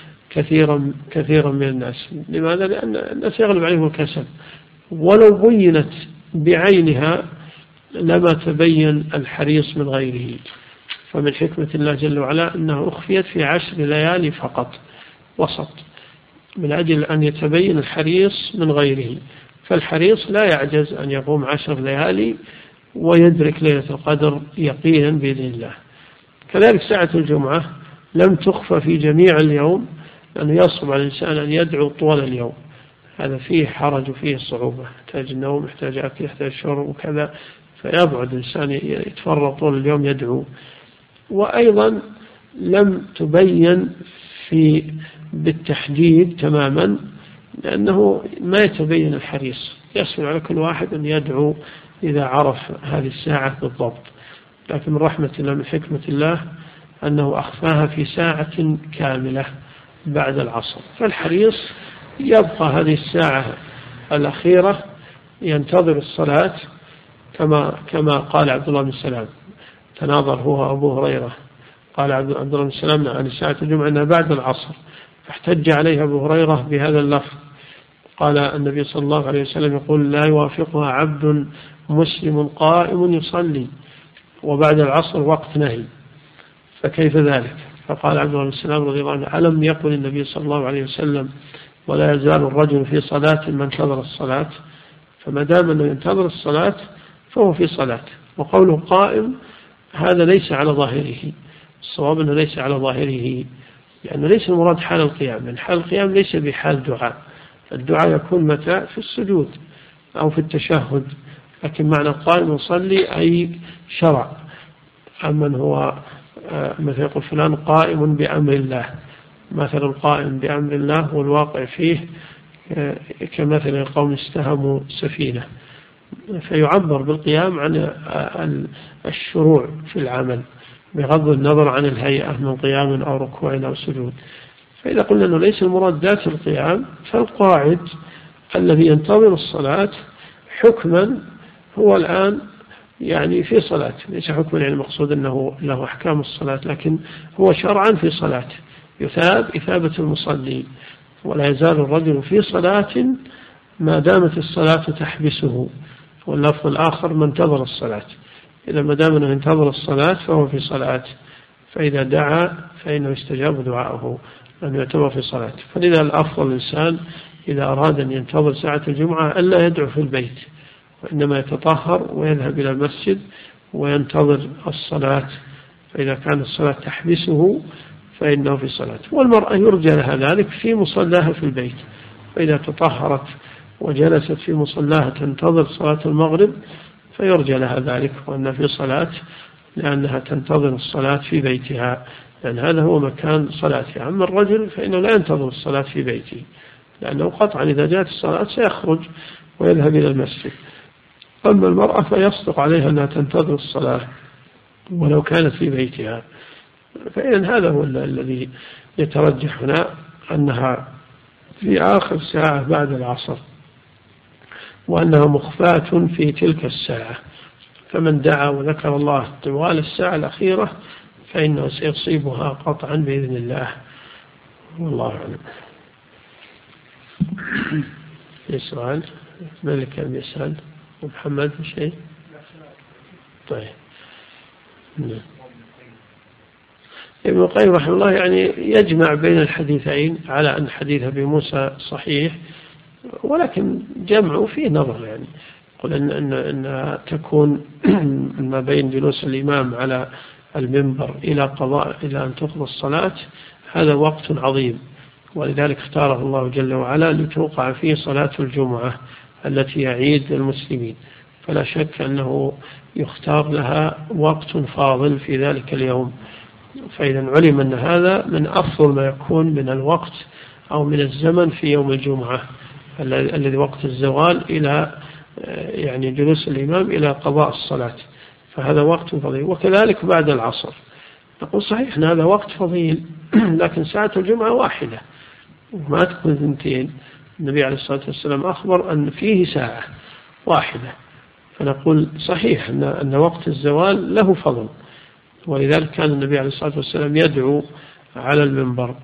كثيرا من الناس. لماذا؟ لأن الناس يغلب عليهم الكسل، ولو بينت بعينها لما تبين الحريص من غيره. فمن حكمة الله جل وعلا أنه أخفيت في 10 ليالي فقط وسط، من أجل أن يتبين الحريص من غيره. فالحريص لا يعجز أن يقوم 10 ليالي ويدرك ليلة القدر يقينا بإذن الله. كذلك ساعة الجمعة لم تخفى في جميع اليوم، لأنه يصعب على الإنسان أن يدعو طول اليوم، هذا فيه حرج وفيه صعوبة، يحتاج النوم، يحتاج أكل، يحتاج شرب وكذا، فيبعد الإنسان يتفرغ طول اليوم يدعو. وأيضا لم تبين بالتحديد تماما، لأنه ما يتبين الحريص، يسهل على كل واحد أن يدعو إذا عرف هذه الساعة بالضبط. لكن من رحمة الله من حكمة الله أنه أخفاها في ساعة كاملة بعد العصر، فالحريص يبقى هذه الساعة الأخيرة ينتظر الصلاة، كما قال عبد الله بن سلام، تناظر هو أبو هريرة، قال عبد الله بن سلام عن ساعة الجمعة أنها بعد العصر، فاحتج عليها أبو هريرة بهذا اللفظ، قال النبي صلى الله عليه وسلم يقول لا يوافقها عبد مسلم قائم يصلي وبعد العصر وقت نهي، فكيف ذلك؟ فقال عبد الله بن سلام رضي الله عنه ألم يقل النبي صلى الله عليه وسلم ولا يزال الرجل في صلاة ما انتظر الصلاة؟ فما دام أنه ينتظر الصلاة فهو في صلاة. وقوله قائم هذا ليس على ظاهره. الصواب أنه ليس على ظاهره، لأنه ليس المراد حال القيام، لأن حال القيام ليس بحال دعاء. الدعاء يكون متى؟ في السجود أو في التشهد، لكن معنى قائم يصلي أي شرع. أما هو مثل يقول فلان قائم بأمر الله، مثل القائم بأمر الله والواقع فيه كمثل القوم استهموا سفينة، فيعبر بالقيام عن الشروع في العمل بغض النظر عن الهيئة من قيام أو ركوع أو سجود. فإذا قلنا أنه ليس المراد ذات القيام، فالقاعد الذي ينتظر الصلاة حكما هو الآن يعني في صلاة، ليس حكما يعني المقصود أنه له أحكام الصلاة، لكن هو شرعا في صلاة يثاب إثابة المصلي، ولا يزال الرجل في صلاة ما دامت الصلاة تحبسه. واللفظ الآخر من انتظر الصلاة، إذا ما دام أنه ينتظر الصلاة فهو في صلاة، فإذا دعا فإنه يستجاب دعاءه أن يعتبر في صلاة. فلذا الأفضل الإنسان إذا أراد أن ينتظر ساعة الجمعة ألا يدعو في البيت، وإنما يتطهر ويذهب إلى المسجد وينتظر الصلاة، فإذا كان الصلاة تحبسه فإنه في صلاة. والمرأة يرجى لها ذلك في مصلاها في البيت، فإذا تطهرت وجلست في مصلاها تنتظر صلاة المغرب فيرجى لها ذلك وأنها في صلاة، لأنها تنتظر الصلاة في بيتها، لأن هذا هو مكان صلاتها. أما الرجل فإنه لا ينتظر الصلاة في بيته، لأنه قطعا إذا جاءت الصلاة سيخرج ويذهب إلى المسجد. أما المرأة فيصدق عليها أنها تنتظر الصلاة ولو كانت في بيتها. فإذن هذا هو الذي يترجح هنا، أنها في آخر ساعة بعد العصر، وأنها مخفاة في تلك الساعة، فمن دعا وذكر الله طوال الساعة الأخيرة فإنه سيصيبها قطعا بإذن الله، والله أعلم. في سؤال؟ من اللي كان يسأل؟ محمد شيء؟ طيب. ابن القيم رحمه الله يعني يجمع بين الحديثين على أن حديث أبي موسى صحيح، ولكن جمعه فيه نظر، يعني يقول أن تكون ما بين جلوس الإمام على المنبر إلى أن تقضى الصلاة هذا وقت عظيم، ولذلك اختاره الله جل وعلا لتوقع فيه صلاة الجمعة التي يعيد المسلمين، فلا شك أنه يختار لها وقت فاضل في ذلك اليوم. فإذا علم أن هذا من أفضل ما يكون من الوقت أو من الزمن في يوم الجمعة الذي وقت الزوال إلى يعني جلوس الإمام إلى قضاء الصلاة، فهذا وقت فضيل. وكذلك بعد العصر نقول صحيح أن هذا وقت فضيل، لكن ساعة الجمعة واحدة وما تكون ثنتين. النبي عليه الصلاة والسلام أخبر أن فيه ساعة واحدة، فنقول صحيح أن وقت الزوال له فضل، ولذلك كان النبي عليه الصلاة والسلام يدعو على المنبر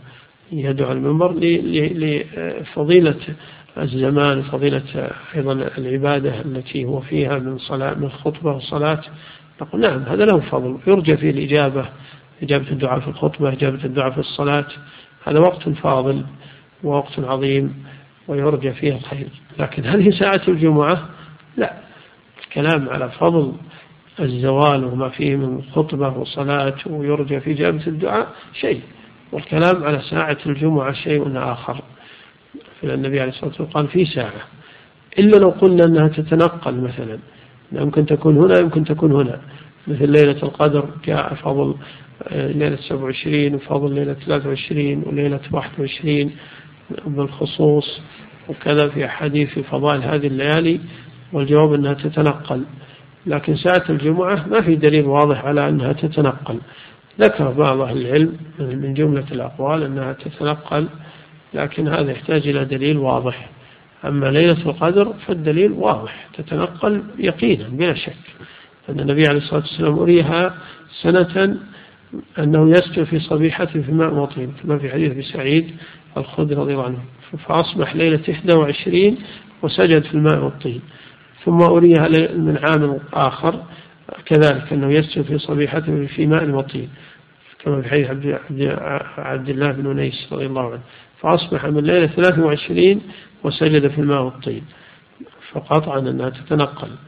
لفضيلة الزمان، فضيلة أيضا العبادة التي هو فيها من صلاة من خطبة وصلاة. نقول نعم هذا له فضل، يرجى فيه الإجابة، إجابة الدعاء في الخطبة، إجابة الدعاء في الصلاة، هذا وقت فاضل ووقت عظيم ويرجى فيه الخير. لكن هل هي ساعة الجمعة؟ لا، الكلام على فضل الزوال وما فيه من خطبة وصلاة ويرجى في إجابة الدعاء شيء، والكلام على ساعة الجمعة شيء آخر. فالنبي عليه الصلاة والسلام قال في ساعة، إلا لو قلنا أنها تتنقل، مثلا يمكن تكون هنا يمكن تكون هنا، مثل ليلة القدر جاء فضل ليلة 27 وفضل ليلة 23 وليلة 21 بالخصوص، وكذا في أحاديث في فضائل هذه الليالي، والجواب أنها تتنقل. لكن ساعة الجمعة ما في دليل واضح على أنها تتنقل. ذكر بعض أهل العلم من جملة الأقوال أنها تتنقل، لكن هذا يحتاج إلى دليل واضح. أما ليلة القدر فالدليل واضح، تتنقل يقينا بلا شك، أن النبي عليه الصلاة والسلام أريها سنة أنه يسجد في صبيحته في ماء وطين، كما في حديث أبي سعيد الخدري رضي الله عنه، فأصبح ليلة 21 وسجد في الماء والطين. ثم أريها من عام آخر كذلك أنه يسجد في صبيحته في ماء وطين، كما في حديث عبد الله بن أنيس رضي الله عنه، فأصبح من ليلة 23 وسجد في الماء والطين، فقطعا أنها تتنقل،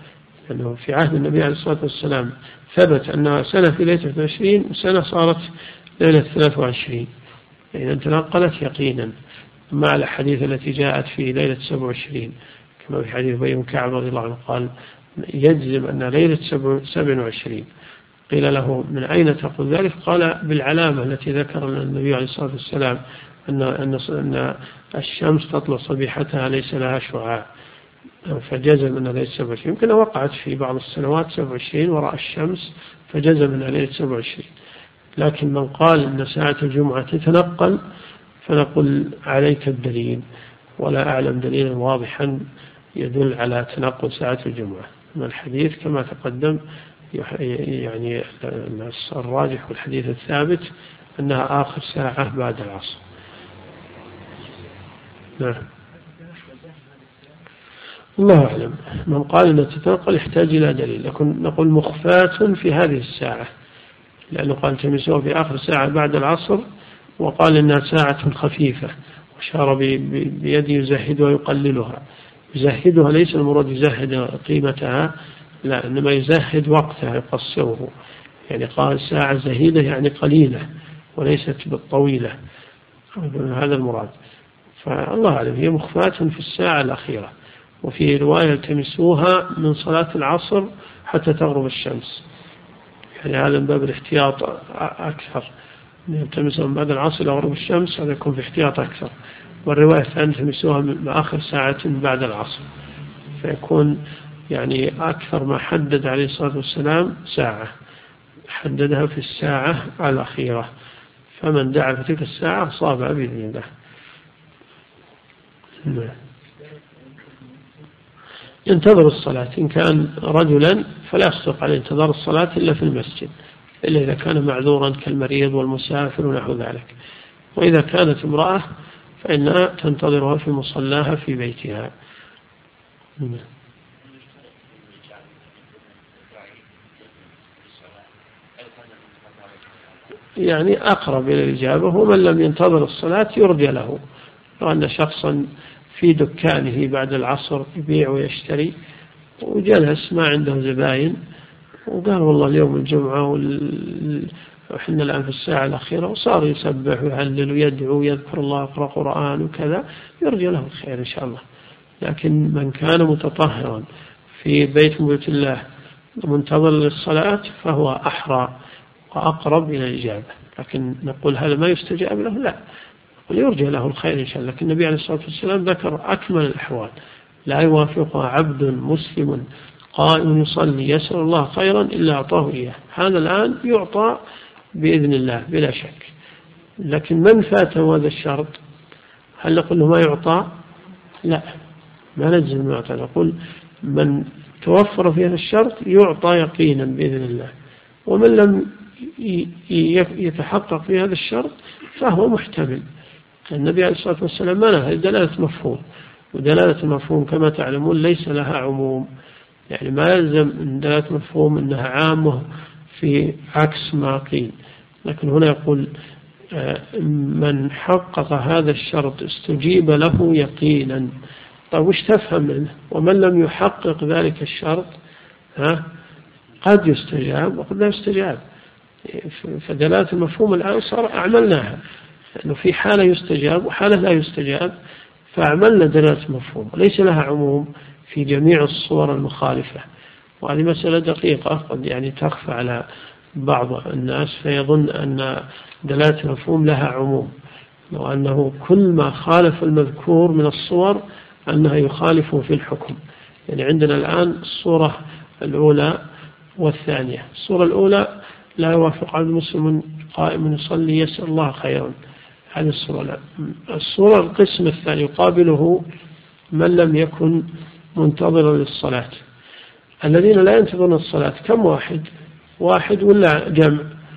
لأنه في عهد النبي عليه الصلاة والسلام ثبت أنها سنة في ليلة 21 وسنة صارت ليلة 23، يعني تنقلت يقينا مع الحديث التي جاءت في ليلة 27 كما في حديث أبي بن كعب رضي الله عنه قال يجزم أن ليلة 27. قيل له من أين تقول ذلك؟ قال بالعلامة التي ذكر النبي عليه الصلاة والسلام أن الشمس تطلع صبيحتها ليس لها شعاع، فجزم أن ليلة 27. يمكن وقعت في بعض السنوات 27 وراء الشمس فجزم أن ليلة 27. لكن من قال أن ساعة الجمعة تتنقل فنقول عليك الدليل، ولا أعلم دليلا واضحا يدل على تنقل ساعة الجمعة. من الحديث كما تقدم يعني الراجح والحديث الثابت أنها آخر ساعة بعد العصر. نعم. الله أعلم. من قال أنها تتنقل يحتاج إلى دليل، لكن نقول مخفاة في هذه الساعة، لأنه قال تمسوه في آخر ساعة بعد العصر، وقال إنها ساعة خفيفة، وشار بيده يزهدها ويقللها. يزهدها ليس المراد يزهد قيمتها، لا، إنما يزهد وقتها يقصره، يعني قال ساعة زهيدة يعني قليلة وليست بالطويلة، هذا المراد. فالله أعلم هي مخفاة في الساعة الأخيرة. وفي رواية تمسوها من صلاة العصر حتى تغرب الشمس، يعني هذا من باب الاحتياط أكثر، تمسوها من بعد العصر إلى غروب الشمس، هذا يكون في احتياط أكثر. والرواية الثانية تمسوها من آخر ساعة بعد العصر، فيكون يعني أكثر ما حدد عليه الصلاة والسلام ساعة، حددها في الساعة الأخيرة، فمن دعا في تلك الساعة صاب بإذن الله. ينتظر الصلاة، إن كان رجلا فلا يصدق عليه انتظار الصلاة إلا في المسجد، إلا إذا كان معذورا كالمريض والمسافر ونحو ذلك. وإذا كانت امرأة فإنها تنتظرها في مصلاها في بيتها. يعني أقرب إلى الإجابة. ومن لم ينتظر الصلاة يرجى له، لو أن شخصا في دكانه بعد العصر يبيع ويشتري وجلس ما عنده زباين وقال والله اليوم الجمعة وحنا الآن في الساعة الأخيرة، وصار يسبح ويهلل ويدعو ويذكر الله ويقرأ قرآن وكذا، يرجى له الخير إن شاء الله. لكن من كان متطهرا في بيت من بيوت الله منتظر للصلاة فهو أحرى وأقرب إلى الإجابة. لكن نقول هذا ما يستجاب له؟ لا، ويرجى له الخير إن شاء الله. لكن النبي عليه الصلاة والسلام ذكر أكمل الأحوال: لا يوافقها عبد مسلم قائم يصلي يسأل الله خيرا إلا أعطاه إياه. هذا الآن يعطى بإذن الله بلا شك. لكن من فاته هذا الشرط هل نقول له ما يعطى؟ لا، ما نجزم ما يعطى، نقول من توفر في هذا الشرط يعطى يقينا بإذن الله. ومن لم يتحقق في هذا الشرط فهو محتمل. النبي عليه الصلاة والسلام ما لها دلالة مفهوم، ودلالة المفهوم كما تعلمون ليس لها عموم، يعني ما يلزم من دلالة مفهوم أنها عامة في عكس ما قيل. لكن هنا يقول من حقق هذا الشرط استجيب له يقينا. طيب وش تفهم منه؟ ومن لم يحقق ذلك الشرط قد يستجاب وقد لا يستجاب. فدلالة المفهوم الآن صار أعملناها، لأنه في حالة يستجاب وحالة لا يستجاب، فأعملنا دلالة المفهوم، وليس لها عموم في جميع الصور المخالفة. وهذه مسألة دقيقة قد يعني تخفى على بعض الناس فيظن أن دلالة المفهوم لها عموم، وأنه كل ما خالف المذكور من الصور أنها يخالفه في الحكم. يعني عندنا الآن الصورة الأولى والثانية. الصورة الأولى لا يوافق عبد مسلم قائم يصلي يسأل الله خيرا، هذه الصورة لا. الصورة القسم الثاني يقابله من لم يكن منتظرا للصلاة. الذين لا ينتظرون الصلاة كم واحد ولا جمع؟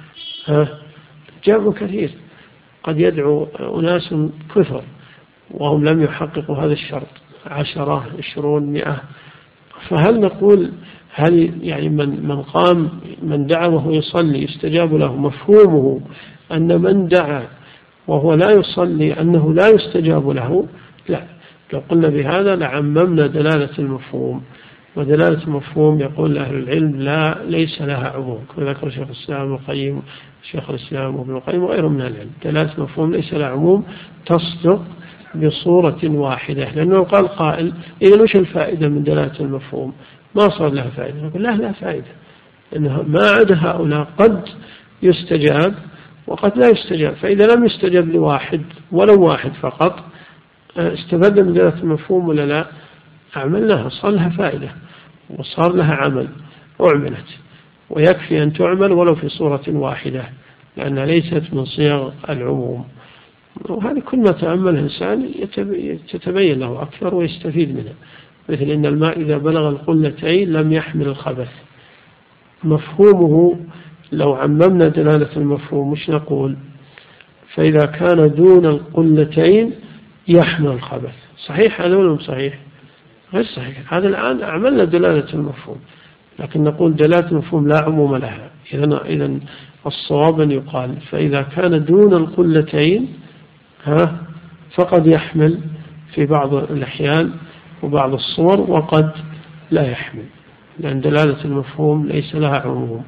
جمع كثير، قد يدعو أناس كثر وهم لم يحققوا هذا الشرط، 10 20 100. فهل نقول هل يعني من قام من دعا وهو يصلي يستجاب له مفهومه أن من دعا وهو لا يصلي أنه لا يستجاب له؟ لا، لو قلنا بهذا لعممنا دلالة المفهوم، ودلالة المفهوم يقول أهل العلم ليس لها عموم، كما ذكر شيخ الإسلام ابن القيم شيخ الإسلام وابن القيم وغيرهم من العلم. دلالة المفهوم ليس لها عموم، تصدق بصورة واحدة. لأنه قال قائل إذا وش الفائدة من دلالة المفهوم؟ ما صار لها فائدة. نقول لا فائدة، إنها ما عدا هؤلاء قد يستجاب وقد لا يستجاب. فإذا لم يستجاب لواحد ولو واحد فقط استفاد من دلالة المفهوم ولا لا؟ أعملناها، صار لها فائدة وصار لها عمل أعملت، ويكفي أن تعمل ولو في صورة واحدة لأنها ليست من صيغ العموم. وهذا كل ما تأمل الإنسان يتبين له أكثر ويستفيد منه. مثل إن الماء إذا بلغ القلتين لم يحمل الخبث، مفهومه لو عممنا دلالة المفهوم مش نقول؟ فإذا كان دون القلتين يحمل الخبث. صحيح هذا ولا صحيح؟ غير صحيح. هذا الآن عملنا دلالة المفهوم، لكن نقول دلالة المفهوم لا عموم لها. إذن الصواب أن يقال فإذا كان دون القلتين فقد يحمل في بعض الأحيان وبعض الصور وقد لا يحمل، لأن دلالة المفهوم ليس لها عموم.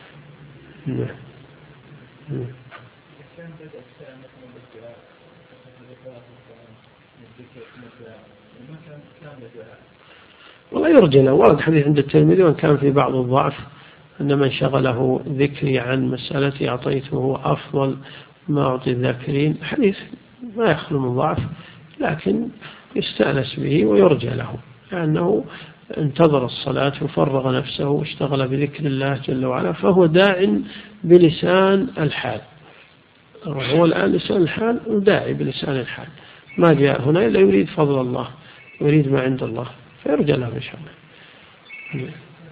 والله يرجى له. ورد حديث عند الترمذي وإن كان في بعض الضعف أن من شغله ذكري عن مسألتي أعطيته أفضل ما أعطي الذاكرين. حديث ما يخلو من ضعف، لكن يستأنس به ويرجى له، لأنه انتظر الصلاة وفرغ نفسه واشتغل بذكر الله جل وعلا، فهو داع بلسان الحال. هو الآن لسان الحال وداعي بلسان الحال، ما جاء هنا إلا يريد فضل الله ويريد ما عند الله، فيرجى له إن شاء الله.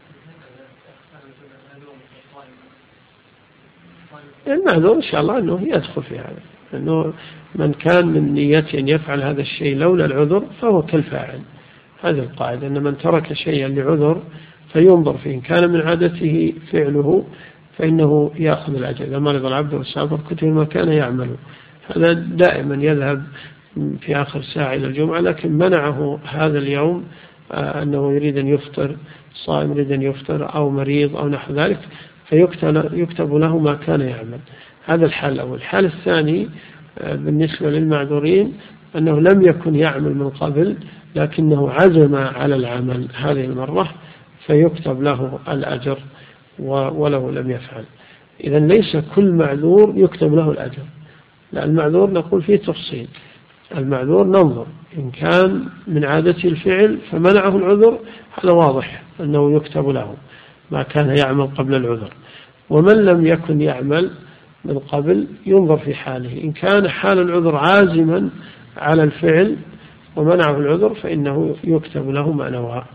المعذور إن شاء الله أنه يدخل في هذا، أنه من كان من نيته أن يفعل هذا الشيء لولا العذر فهو كالفاعل. هذه القاعدة، أن من ترك شيئا لعذر فينظر فيه، إن كان من عادته فعله فإنه يأخذ الأجر. إذا مرض العبد والسافر كتب ما كان يعمل. هذا دائما يذهب في آخر ساعة إلى الجمعة، لكن منعه هذا اليوم أنه يريد أن يفطر، صائم يريد أن يفطر أو مريض أو نحو ذلك، فيكتب له ما كان يعمل. هذا الحال الأول. الحال الثاني بالنسبة للمعذورين أنه لم يكن يعمل من قبل لكنه عزم على العمل هذه المرة، فيكتب له الأجر وله لم يفعل. إذن ليس كل معذور يكتب له الأجر، لا، المعذور نقول فيه تفصيل. المعذور ننظر إن كان من عادته الفعل فمنعه العذر، هذا واضح أنه يكتب له ما كان يعمل قبل العذر. ومن لم يكن يعمل من قبل ينظر في حاله، إن كان حال العذر عازما على الفعل ومنعه العذر فإنه يكتب له ما نوى.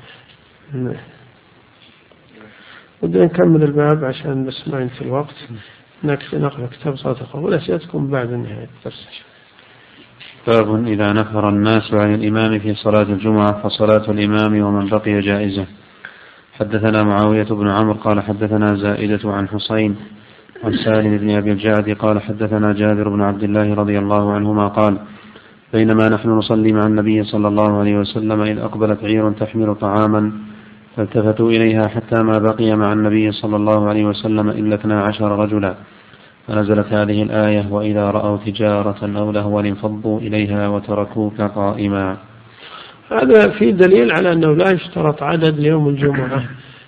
ودنا نكمل الباب عشان بس ما ينتهي الوقت. نقرأ كتاب صلاة الخوف أسئلتكم بعد نهاية الدرس. باب إذا نفر الناس عن الإمام في صلاة الجمعة فصلاة الإمام ومن بقي جائزة. حدثنا معاوية بن عمرو قال حدثنا زائدة عن حسين عن سالم بن أبي الجعد قال حدثنا جابر بن عبد الله رضي الله عنهما قال بينما نحن نصلي مع النبي صلى الله عليه وسلم إذ أقبلت عير تحمل طعاما فالتفتوا إليها حتى ما بقي مع النبي صلى الله عليه وسلم إلا 12 رجلا، فنزلت هذه الآية وإذا رأوا تجارة أو لهوا انفضوا إليها وتركوك قائما. هذا في دليل على أنه لا يشترط عدد ليوم الجمعة،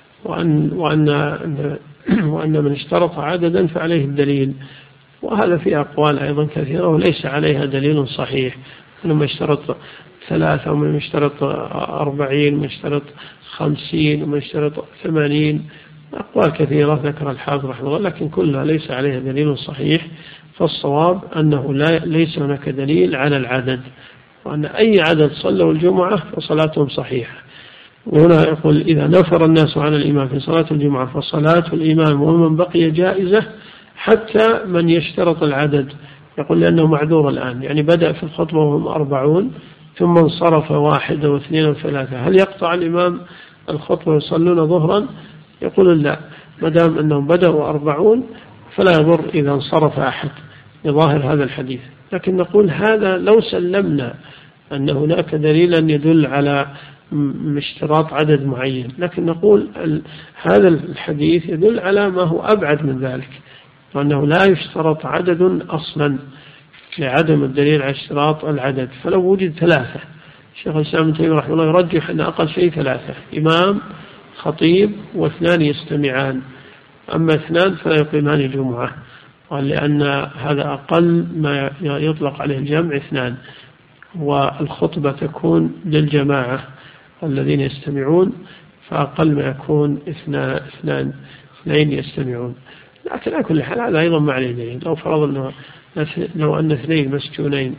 وأن من اشترط عددا فعليه الدليل. وهذا في أقوال أيضا كثيرة وليس عليها دليل صحيح، من اشترط 3 ومن اشترط 40 ومن اشترط 50 ومن اشترط 80، أقوال كثيرة ذكر الحافظ رحمه الله، لكن كلها ليس عليها دليل صحيح. فالصواب أنه ليس هناك دليل على العدد، وأن أي عدد صلوا الجمعة فصلاتهم صحيحة. وهنا يقول إذا نفر الناس عن الإمام في صلاة الجمعة فصلاة الإمام ومن بقي جائزة، حتى من يشترط العدد. يقول لأنه معذور الآن، يعني بدأ في الخطبة وهم 40 ثم انصرف 1 و2 و3، هل يقطع الإمام الخطبة ويصلون ظهرا؟ يقول لا، مدام أنهم بدأوا 40 فلا يضر إذا انصرف أحد لظاهر هذا الحديث. لكن نقول هذا لو سلمنا أن هناك دليلا يدل على اشتراط عدد معين، لكن نقول هذا الحديث يدل على ما هو أبعد من ذلك، وأنه لا يشترط عدد أصلا لعدم الدليل على اشتراط العدد. فلو وجد ثلاثة، الشيخ الإسلام ابن تيمية رحمه الله يرجح أن أقل شيء ثلاثة، إمام خطيب واثنان يستمعان، أما اثنان فلا يقيمان الجمعة، قال لأن هذا أقل ما يطلق عليه الجمع اثنان، والخطبة تكون للجماعة الذين يستمعون، فأقل ما يكون اثنين يستمعون. لكن على كل حال هذا أيضا ما عليه دليل. لو فرض لو أن اثنين مسجونين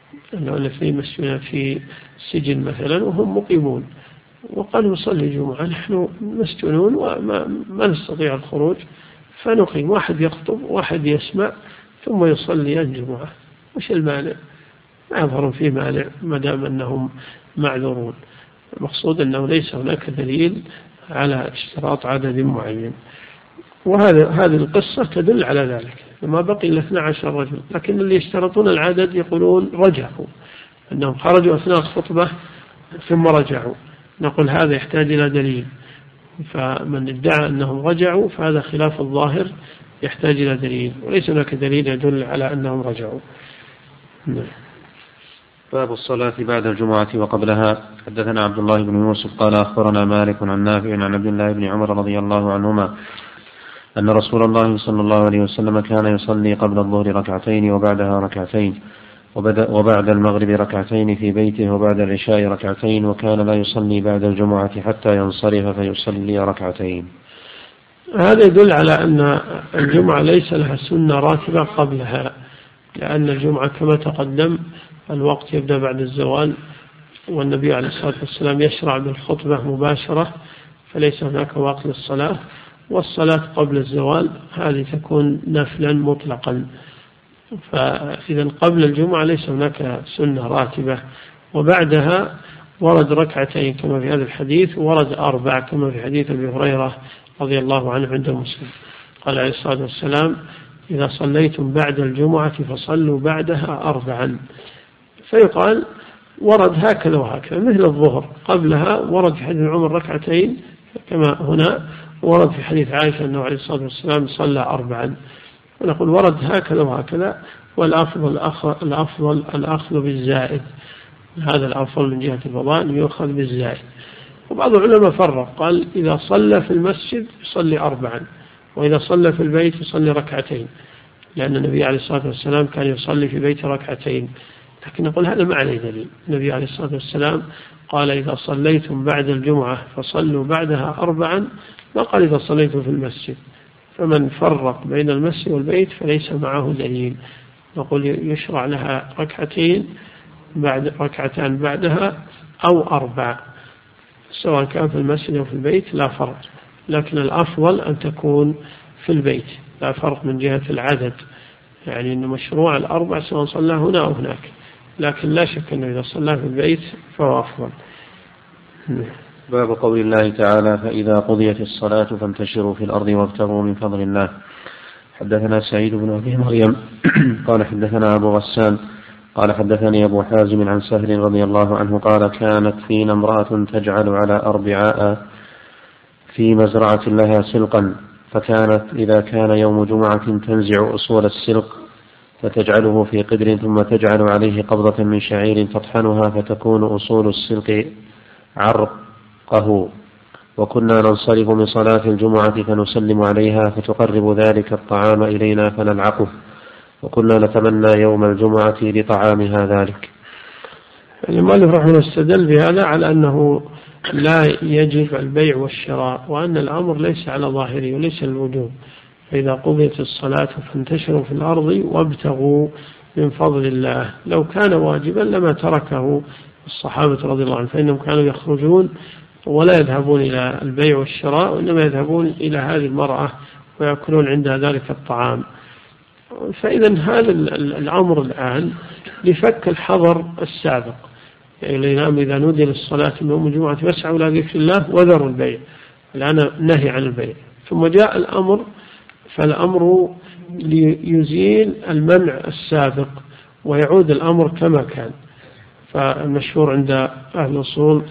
في سجن مثلا وهم مقيمون وقالوا نصلي الجمعة، نحن مسجونون وما نستطيع الخروج، فنقيم، واحد يخطب واحد يسمع ثم يصلي الجمعة، وش المانع؟ ما يظهر فيه مانع ما دام أنهم معذورون. المقصود أنه ليس هناك دليل على اشتراط عدد معين، وهذه القصة تدل على ذلك. ما بقي إلا 12 رجل، لكن اللي يشترطون العدد يقولون رجعوا، أنهم خرجوا أثناء الخطبة ثم رجعوا، نقول هذا يحتاج إلى دليل، فمن ادعى أنهم رجعوا فهذا خلاف الظاهر، يحتاج إلى دليل، وليس هناك دليل يدل على أنهم رجعوا. باب الصلاة بعد الجمعة وقبلها. حدثنا عبد الله بن يوسف قال أخبرنا مالك عن نافع عن عبد الله بن عمر رضي الله عنهما أن رسول الله صلى الله عليه وسلم كان يصلي قبل الظهر ركعتين وبعدها ركعتين، وبعد المغرب ركعتين في بيته، وبعد العشاء ركعتين، وكان لا يصلي بعد الجمعة حتى ينصرف فيصلي ركعتين. هذا يدل على أن الجمعة ليس لها سنة راتبة قبلها، لأن الجمعة كما تقدم الوقت يبدأ بعد الزوال، والنبي عليه الصلاة والسلام يشرع بالخطبة مباشرة، فليس هناك وقت للصلاة، والصلاة قبل الزوال هذه تكون نفلا مطلقا. فإذا قبل الجمعة ليس هناك سنة راتبة، وبعدها ورد ركعتين كما في هذا الحديث، ورد 4 كما في حديث أبي هريرة رضي الله عنه عند مسلم، قال عليه الصلاة والسلام إذا صليتم بعد الجمعة فصلوا بعدها 4. فيقال ورد هكذا وهكذا، مثل الظهر قبلها ورد في حديث عمر ركعتين كما هنا، ورد في حديث عائشة أنه عليه الصلاة والسلام صلى 4. ونقول ورد هكذا وهكذا، والأفضل الأخذ بالزائد، هذا الأفضل من جهة الفضاء يؤخذ بالزائد. وبعض العلماء فرق، قال إذا صلى في المسجد يصلي 4، وإذا صلى في البيت يصلي ركعتين، لأن النبي عليه الصلاة والسلام كان يصلي في بيت ركعتين. لكن نقول هذا ما عليه دليل، النبي عليه الصلاة والسلام قال إذا صليتم بعد الجمعة فصلوا بعدها 4، ما قال إذا صليتم في المسجد. فمن فرق بين المسجد والبيت فليس معه دليل، نقول يشرع لها ركعتان بعدها أو 4، سواء كان في المسجد أو في البيت لا فرق، لكن الأفضل أن تكون في البيت، لا فرق من جهة العدد، يعني أنه مشروع 4 سواء صلى هنا أو هناك، لكن لا شك أنه إذا صلى في البيت فهو أفضل. باب قول الله تعالى فإذا قضيت الصلاة فانتشروا في الأرض وابتغوا من فضل الله. حدثنا سعيد بن أبي مريم قال حدثنا أبو غسان قال حدثني أبو حازم عن سهل رضي الله عنه قال كانت فينا امرأة تجعل على أربعاء في مزرعة لها سلقا، فكانت إذا كان يوم جمعة تنزع أصول السلق فتجعله في قدر، ثم تجعل عليه قبضة من شعير تطحنها فتكون أصول السلق عرقه، وكنا ننصرف من صلاة الجمعة فنسلم عليها فتقرب ذلك الطعام إلينا فنلعقه، وكنا نتمنى يوم الجمعة لطعامها ذلك. المؤلف رحمه الله استدل بهذا على أنه لا يجب البيع والشراء، وأن الأمر ليس على ظاهره وليس الوجوب، فإذا قضيت الصلاة فانتشروا في الأرض وابتغوا من فضل الله. لو كان واجبا لما تركه الصحابة رضي الله عنهم، فإنهم كانوا يخرجون ولا يذهبون إلى البيع والشراء، وإنما يذهبون إلى هذه المرأة ويأكلون عندها ذلك الطعام. فإذا هذا الأمر الآن لفك الحظر السابق، يعني إذا نودي للصلاة من يوم الجمعة فاسعوا إلى ذكر الله وذروا البيع، الآن نهي عن البيع، ثم جاء الأمر، فالأمر ليزيل المنع السابق ويعود الأمر كما كان. فالمشهور عند أهل الأصول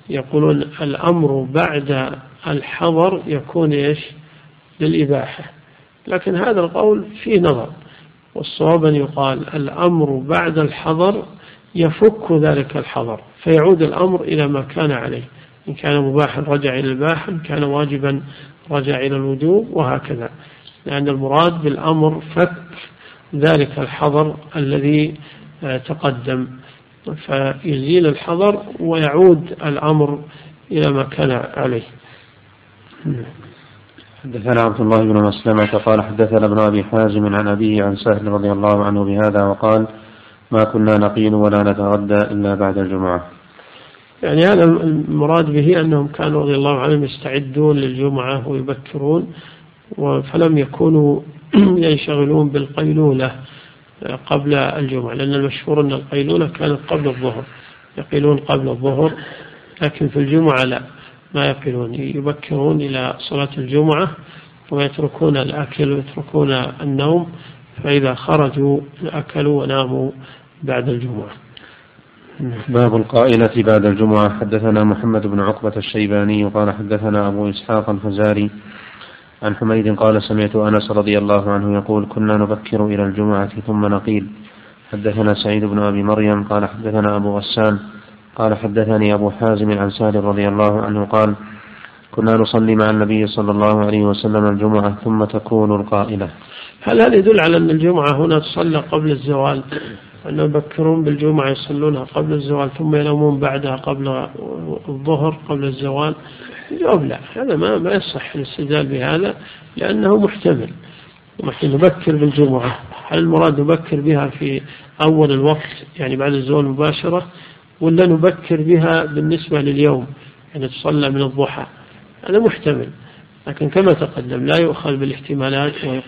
يقولون الأمر بعد الحظر يكون إيش؟ للإباحة، لكن هذا القول فيه نظر، والصواب أن يقال الأمر بعد الحظر يفك ذلك الحظر، فيعود الأمر إلى ما كان عليه، إن كان مباحا رجع إلى الإباحة، إن كان واجبا رجع إلى الوجوب، وهكذا، لأن المراد بالأمر فك ذلك الحظر الذي تقدم، فيزيل الحظر ويعود الأمر إلى ما كان عليه. حدثنا عبد الله بن مسلمة قال حدثنا ابن أبي حازم عن أبيه عن سهل رضي الله عنه بهذا وقال ما كنا نقيل ولا نتغدى إلا بعد الجمعة. يعني هذا المراد به أنهم كانوا رضي الله عنهم يستعدون للجمعة ويبكرون، فلم يكونوا ينشغلون بالقيلولة قبل الجمعة، لأن المشهور أن القيلولة كانت قبل الظهر، يقيلون قبل الظهر، لكن في الجمعة لا، ما يقيلون، يبكرون إلى صلاة الجمعة ويتركون الأكل ويتركون النوم، فإذا خرجوا أكلوا وناموا بعد الجمعة. باب القائلة بعد الجمعة. حدثنا محمد بن عقبة الشيباني قال حدثنا أبو إسحاق الفزاري عن حميد قال سمعت أنس رضي الله عنه يقول كنا نبكر إلى الجمعة ثم نقيل. حدثنا سعيد بن أبي مريم قال حدثنا أبو غسان قال حدثني أبو حازم عن سهل رضي الله عنه قال كنا نصلي مع النبي صلى الله عليه وسلم الجمعة ثم تكون القائلة. هل هذا يدل على أن الجمعة هنا تصلى قبل الزوال، أنهم يبكرون بالجمعة يصلونها قبل الزوال ثم ينامون بعدها قبل الظهر قبل الزوال؟ الجواب لا، هذا ما يصح الاستدلال بهذا، لأنه محتمل. نحن نبكر بالجمعة، هل المراد نبكر بها في أول الوقت يعني بعد الزوال مباشرة، ولا نبكر بها بالنسبة لليوم يعني تصلى من الضحى؟ هذا محتمل، لكن كما تقدم لا يؤخذ بالاحتمالات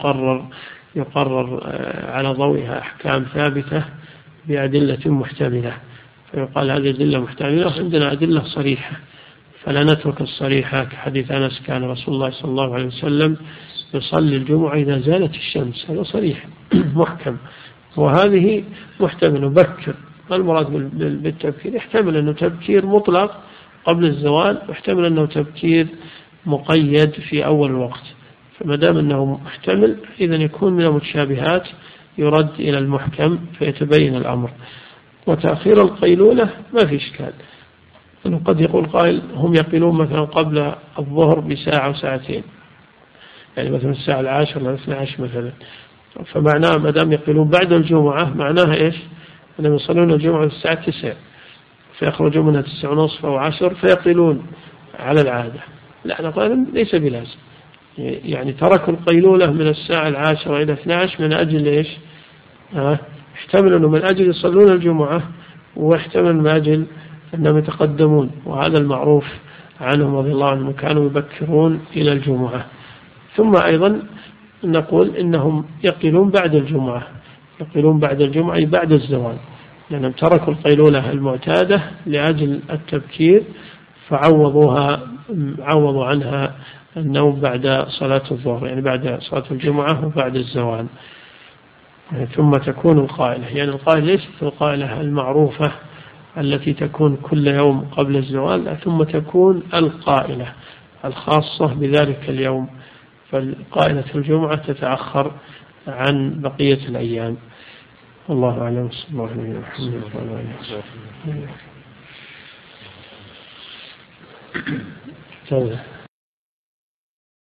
ويقرر على ضوئها أحكام ثابتة بأدلة محتملة، فيقال هذه أدلة محتملة، عندنا أدلة صريحة فلا نترك الصريحة، كحديث أنس كان رسول الله صلى الله عليه وسلم يصلي الجمعة إذا زالت الشمس، هذا صريح محكم، وهذه محتمل نبكر. المراد بالتبكير يحتمل أنه تبكير مطلق قبل الزوال، ويحتمل أنه تبكير مقيد في أول الوقت، فما دام أنه محتمل إذن يكون من المتشابهات يرد إلى المحكم فيتبين الأمر. وتأخير القيلولة ما في إشكال، أنه قد يقول قائل هم يقيلون مثلا قبل الظهر بساعة وساعتين، يعني مثلا الساعة 10 أو 12 مثلا، فمعناه ما دام يقيلون بعد الجمعة معناها إيش؟ أنهم يصلون الجمعة الساعة 9 فيخرجون منها 9:30 أو 10 فيقيلون على العادة. لا، نقول ليس بلازم، يعني تركوا القيلولة من الساعة 10 إلى 12 من أجل إيش؟ احتمل أنه من أجل يصلون الجمعة، واحتمل من أجل أنهم يتقدمون، وهذا المعروف عنهم رضي الله عنهم كانوا يبكرون إلى الجمعة. ثم أيضا نقول إنهم يقيلون بعد الجمعة، يقيلون بعد الجمعة بعد الزوال، لأنهم تركوا القيلولة المعتادة لأجل التبكير عوضوا عنها النوم بعد صلاة الظهر، يعني بعد صلاة الجمعة وبعد الزوال. ثم تكون القائلة، يعني القائلة ليست القائلة المعروفة التي تكون كل يوم قبل الزوال، ثم تكون القائلة الخاصة بذلك اليوم، فالقائلة الجمعة تتأخر عن بقية الأيام. الله أعلم. صلى الله عليه وسلم.